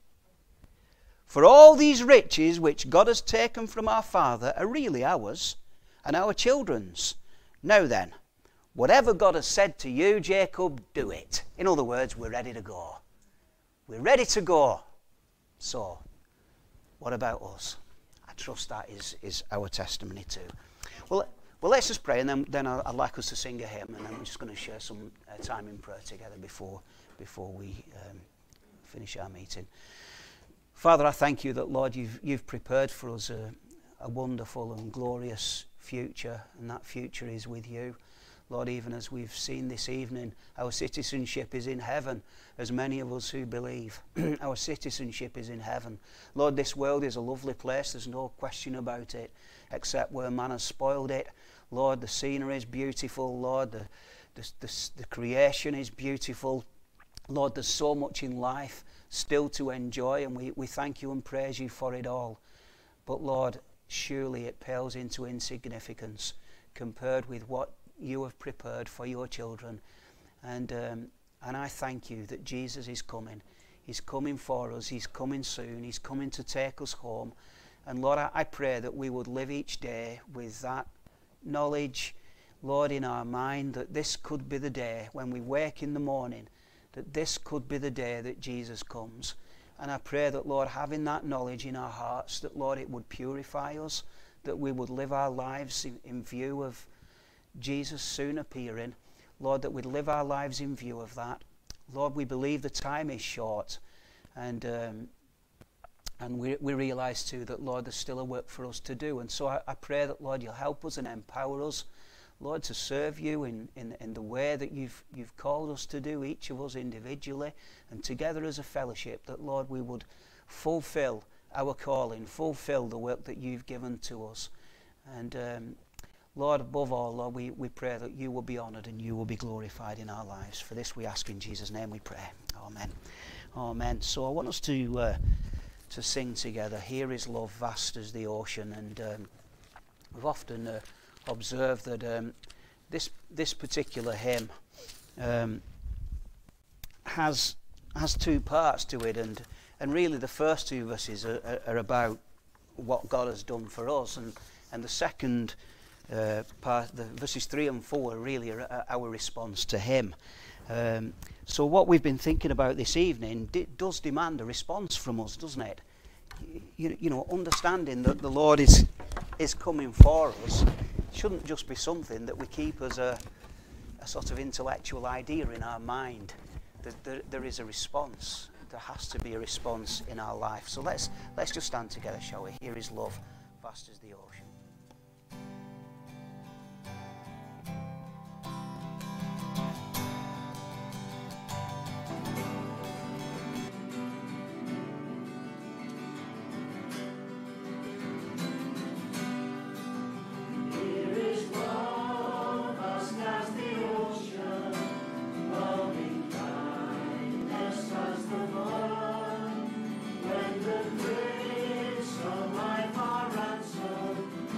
For all these riches which God has taken from our father are really ours and our children's. Now then, whatever God has said to you, Jacob, do it. In other words, we're ready to go. We're ready to go. So, what about us? I trust that is, is our testimony too. Well, well, let's just pray, and then, then I'd like us to sing a hymn, and then we're just going to share some uh, time in prayer together before, before we um, finish our meeting. Father, I thank you that, Lord, you've, you've prepared for us a, a wonderful and glorious future, and that future is with you. Lord, even as we've seen this evening, our citizenship is in heaven, as many of us who believe. Our citizenship is in heaven. Lord, this world is a lovely place, there's no question about it, except where man has spoiled it. Lord, the scenery is beautiful. Lord, the, the, the, the creation is beautiful. Lord, there's so much in life still to enjoy, and we, we thank you and praise you for it all. But Lord, surely it pales into insignificance compared with what you have prepared for your children. And um, and I thank you that Jesus is coming. He's coming for us. He's coming soon. He's coming to take us home. And Lord, I, I pray that we would live each day with that knowledge, Lord, in our mind, that this could be the day when we wake in the morning, that this could be the day that Jesus comes. And I pray that, Lord, having that knowledge in our hearts, that, Lord, it would purify us, that we would live our lives in, in view of Jesus soon appearing. Lord, that we'd live our lives in view of that. Lord, we believe the time is short, and um, and we, we realise too that, Lord, there's still a work for us to do. And so I, I pray that, Lord, you'll help us and empower us, Lord, to serve you in, in, in the way that you've you've called us to do, each of us individually and together as a fellowship, that, Lord, we would fulfil our calling, fulfil the work that you've given to us. And um, Lord, above all, Lord, we, we pray that you will be honoured and you will be glorified in our lives. For this we ask in Jesus' name we pray. Amen. Amen. So I want us to uh, to sing together, Here is Love, Vast as the Ocean. And um, we've often uh, observed that um, this this particular hymn um, has has two parts to it, and and really the first two verses are, are, are about what God has done for us, and and the second uh, part, the verses three and four, really are our response to Him. Um, so what we've been thinking about this evening d- does demand a response from us, doesn't it? You, you know, understanding that the Lord is is coming for us shouldn't just be something that we keep as a, a sort of intellectual idea in our mind. That there, there is a response. There has to be a response in our life. So let's let's just stand together, shall we? Here is love, vast as the ocean. When the graves of life are ransomed,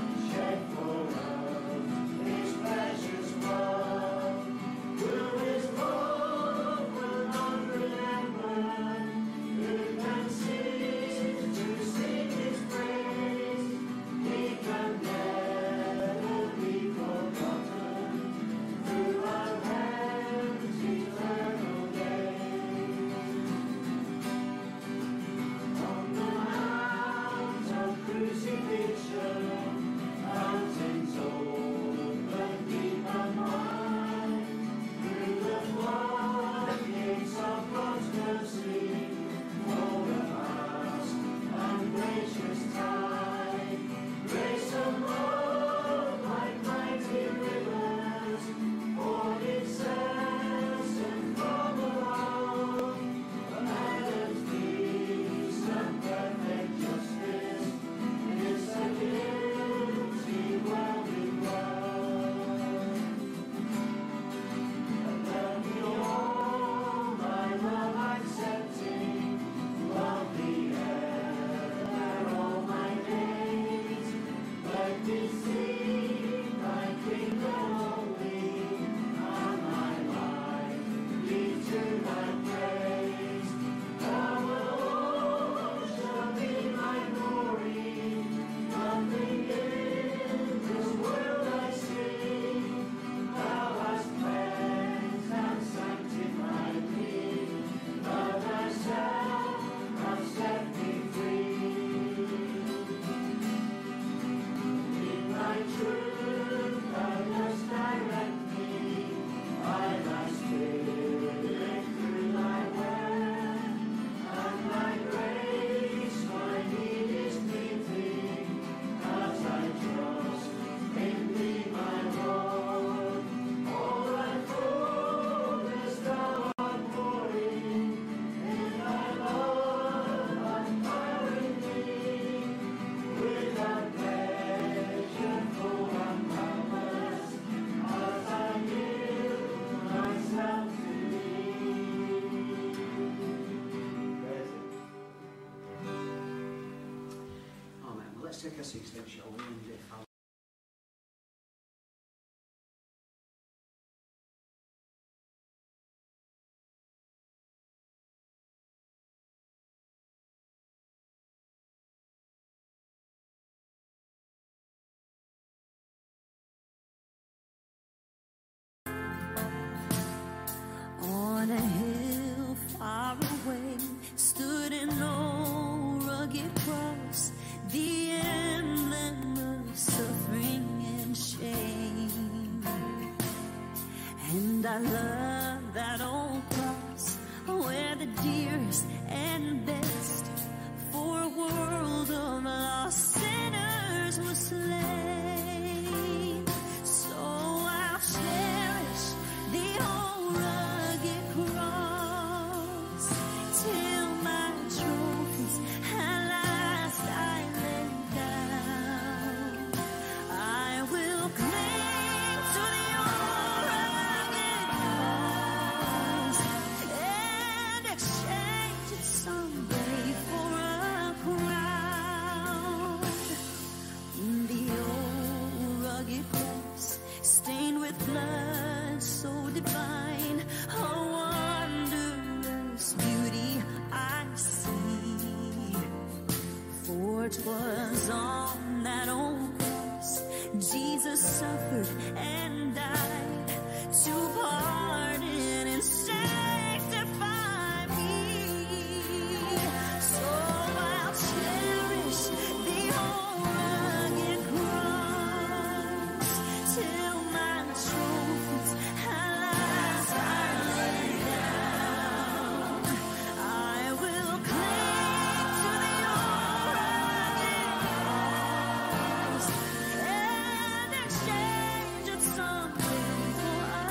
a seat then, shall we? And if I'll On a hill far away stood an old rugged cross, the emblem of suffering and shame. And I love that old cross where the dearest and best for a world of lost sinners was slain. So I'll cherish the old rugged cross till my trophies at last I lay down. I will cling to the old rugged cross and exchange it someday for a crown. The old rugged cross stained with blood so divine, a wondrous beauty I see. For 'twas on that old cross Jesus suffered and died to pardon and sanctify me. So I'll cherish the old rugged cross till my trophies at last I lay down. I will cling to the old rugged cross and exchange it someday for a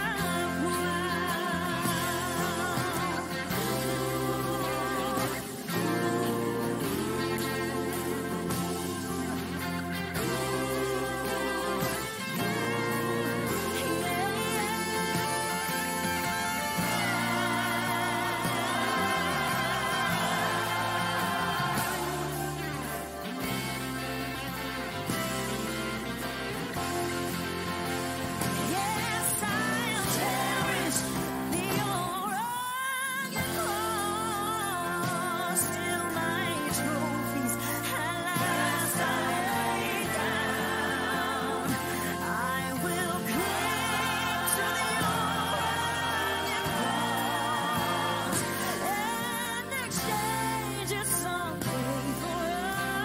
Yes, I'll cherish the old rugged cross till my trophies at last I lay down. I will cling to the old rugged cross and exchange it someday for a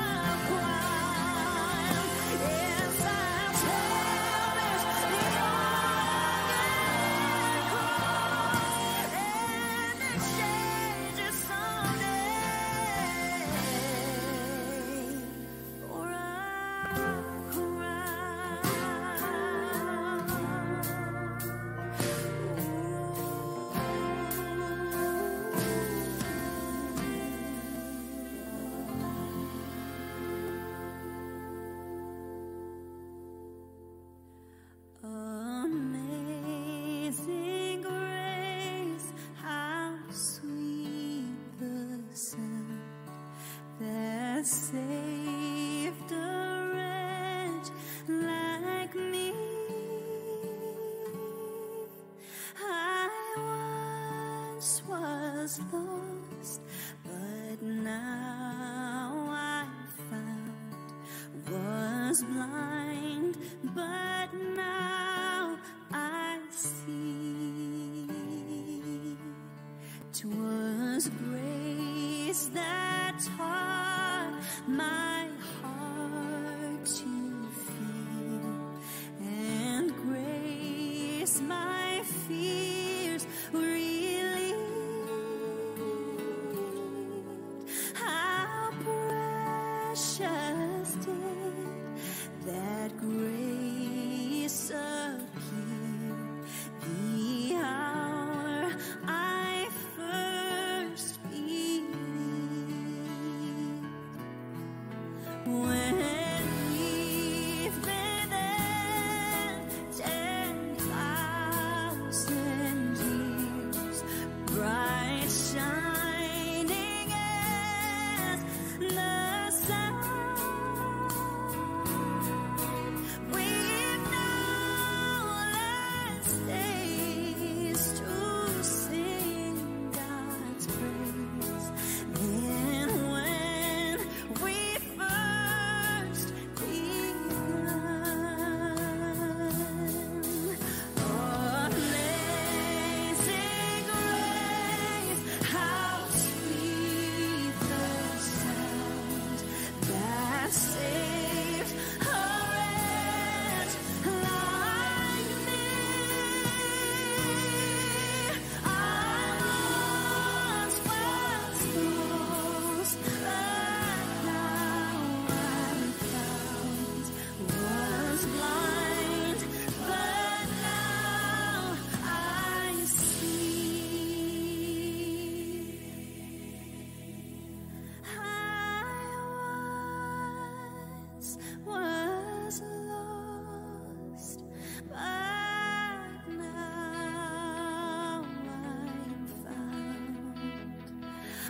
crown. Yes, I'll cherish the and exchange it someday for a Amazing grace, how sweet the sound that saved a wretch like me. I once was lost, but now I'm found. Was blind, but now I see. 'Twas grace that taught my heart to feel, and grace my fears relieved. How precious did that grace appear the hour I first believed.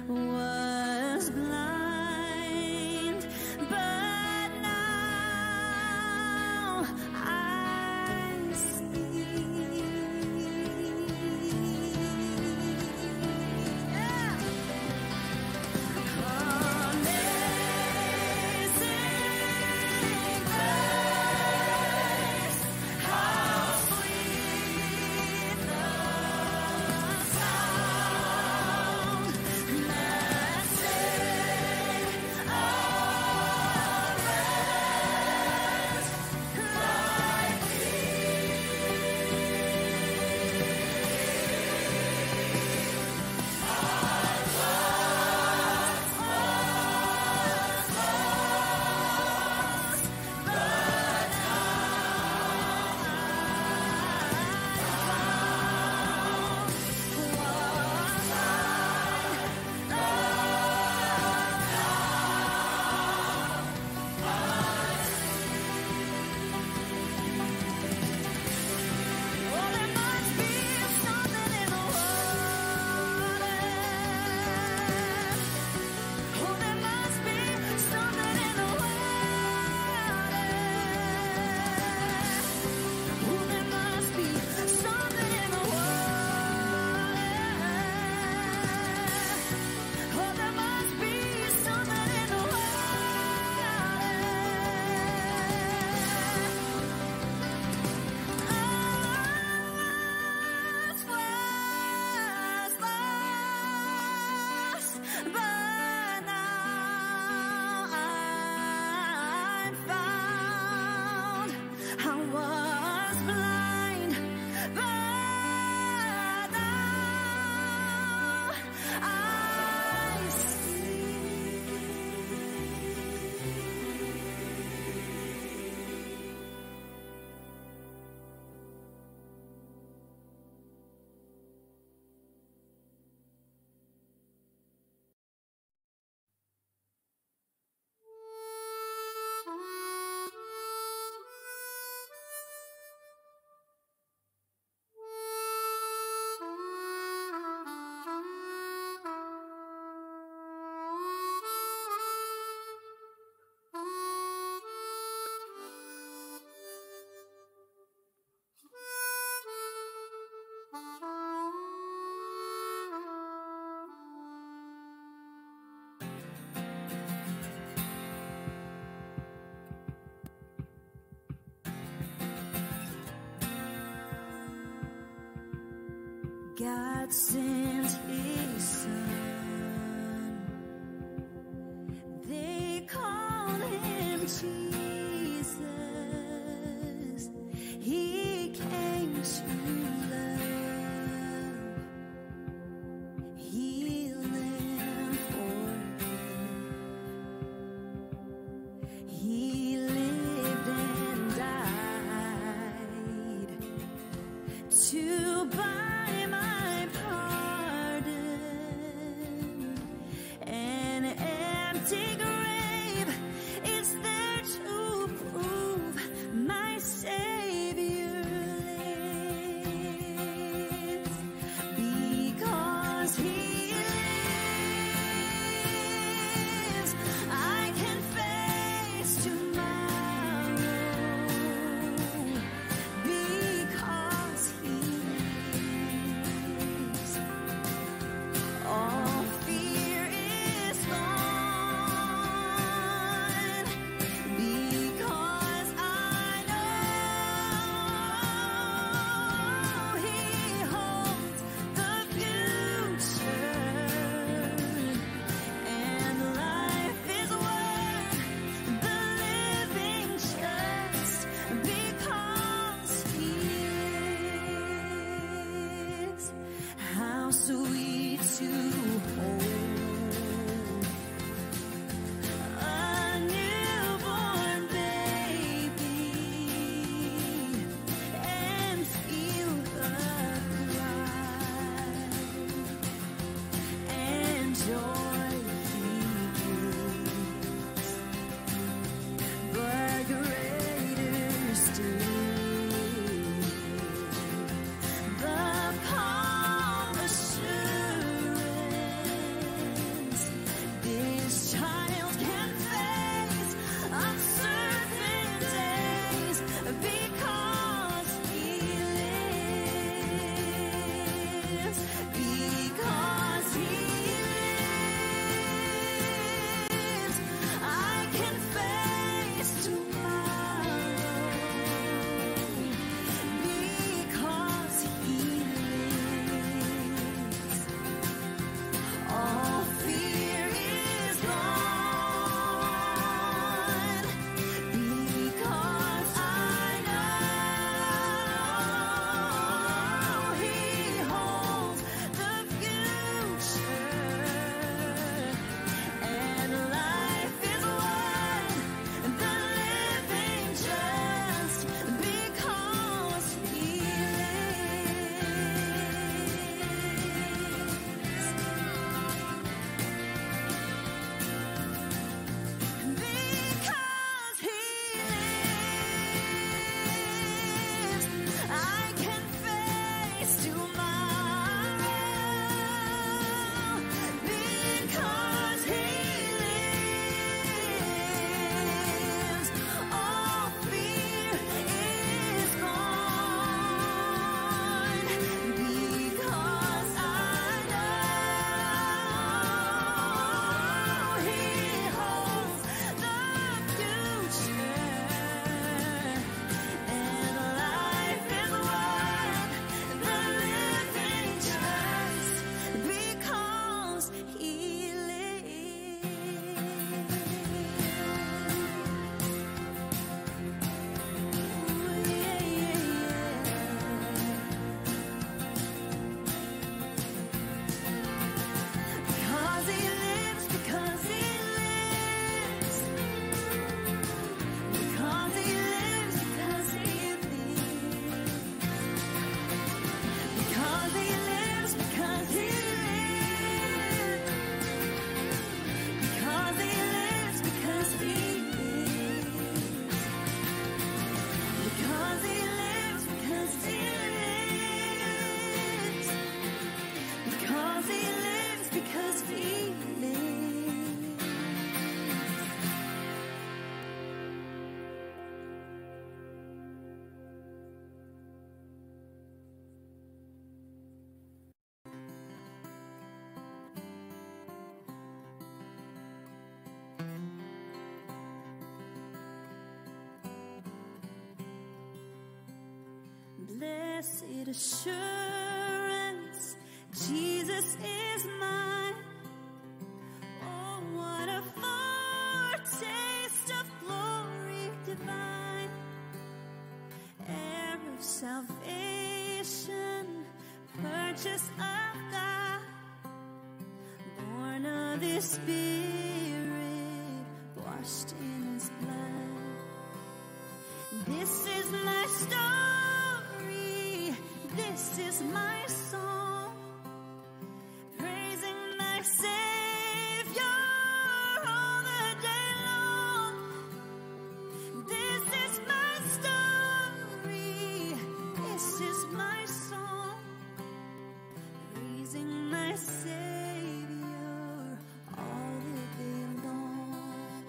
was blind, but now I see. Yeah. Amazing grace, how sweet the sound that saved a wretch like me. Oh, there must be something in the water. Oh, there must be something in the water. Oh, there must be something in the water. Oh, there must be something in the water. But now I'm found. I was blind, but now I see. God sent his son. They call him Jesus. He came to love, heal, and forgive. He lived and died to buy my pardon. An empty grave is there to prove my Savior lives. Because He lives, I can face tomorrow. Because He lives, all fear is gone. Because I know He holds the future, and life is worth the living just because He lives. How sweet to hold a newborn baby and feel the pride and joy He gives. But greater still, the calm assurance Blessed assurance, Jesus is mine. Oh, what a foretaste of glory divine, heir of salvation, purchase of God, born of His Spirit, washed in His blood. This is my story, this is my song, praising my Savior all the day long. This is my story, this is my song, praising my Savior all the day long.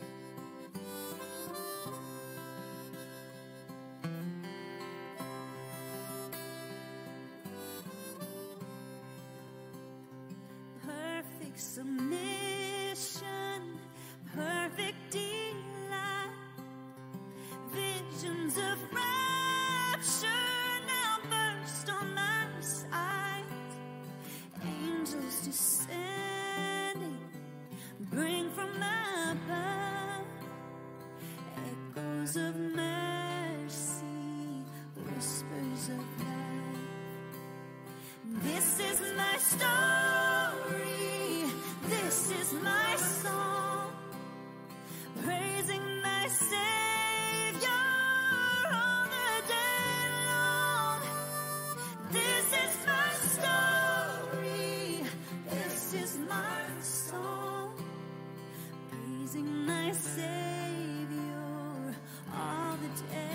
Perfect submission, perfect delight, visions of rapture now burst on my sight. Angels descending, bring from above echoes of mercy, whispers of love. This is my story, this is my song, praising my Savior all the day long. This is my story, this is my song, praising my Savior all the day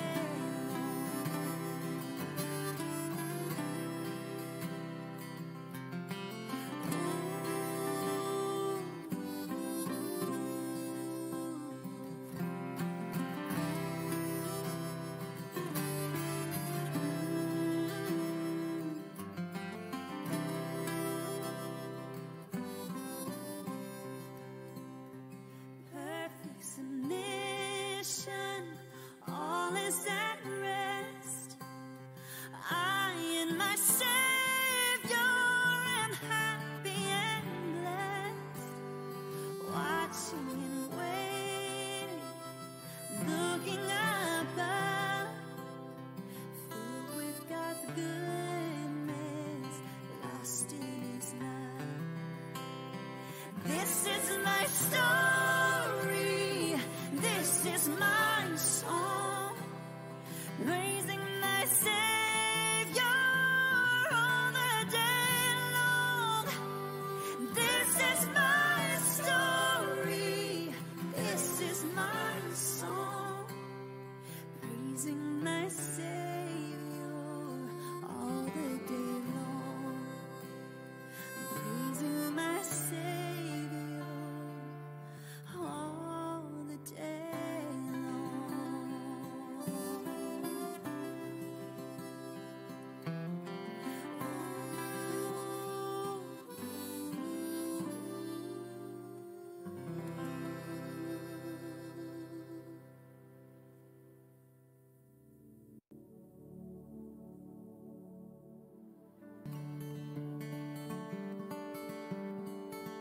perfect submission, all is at rest. I and my Savior am happy and blessed, watching and waiting, looking above, filled with God's goodness, lost in His love. This is my story, this is my song, praising my Savior all the day long. This is my story, this is my song, praising my Savior all the day long, praising my Savior all the day long.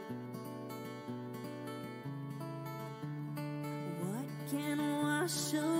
What can wash away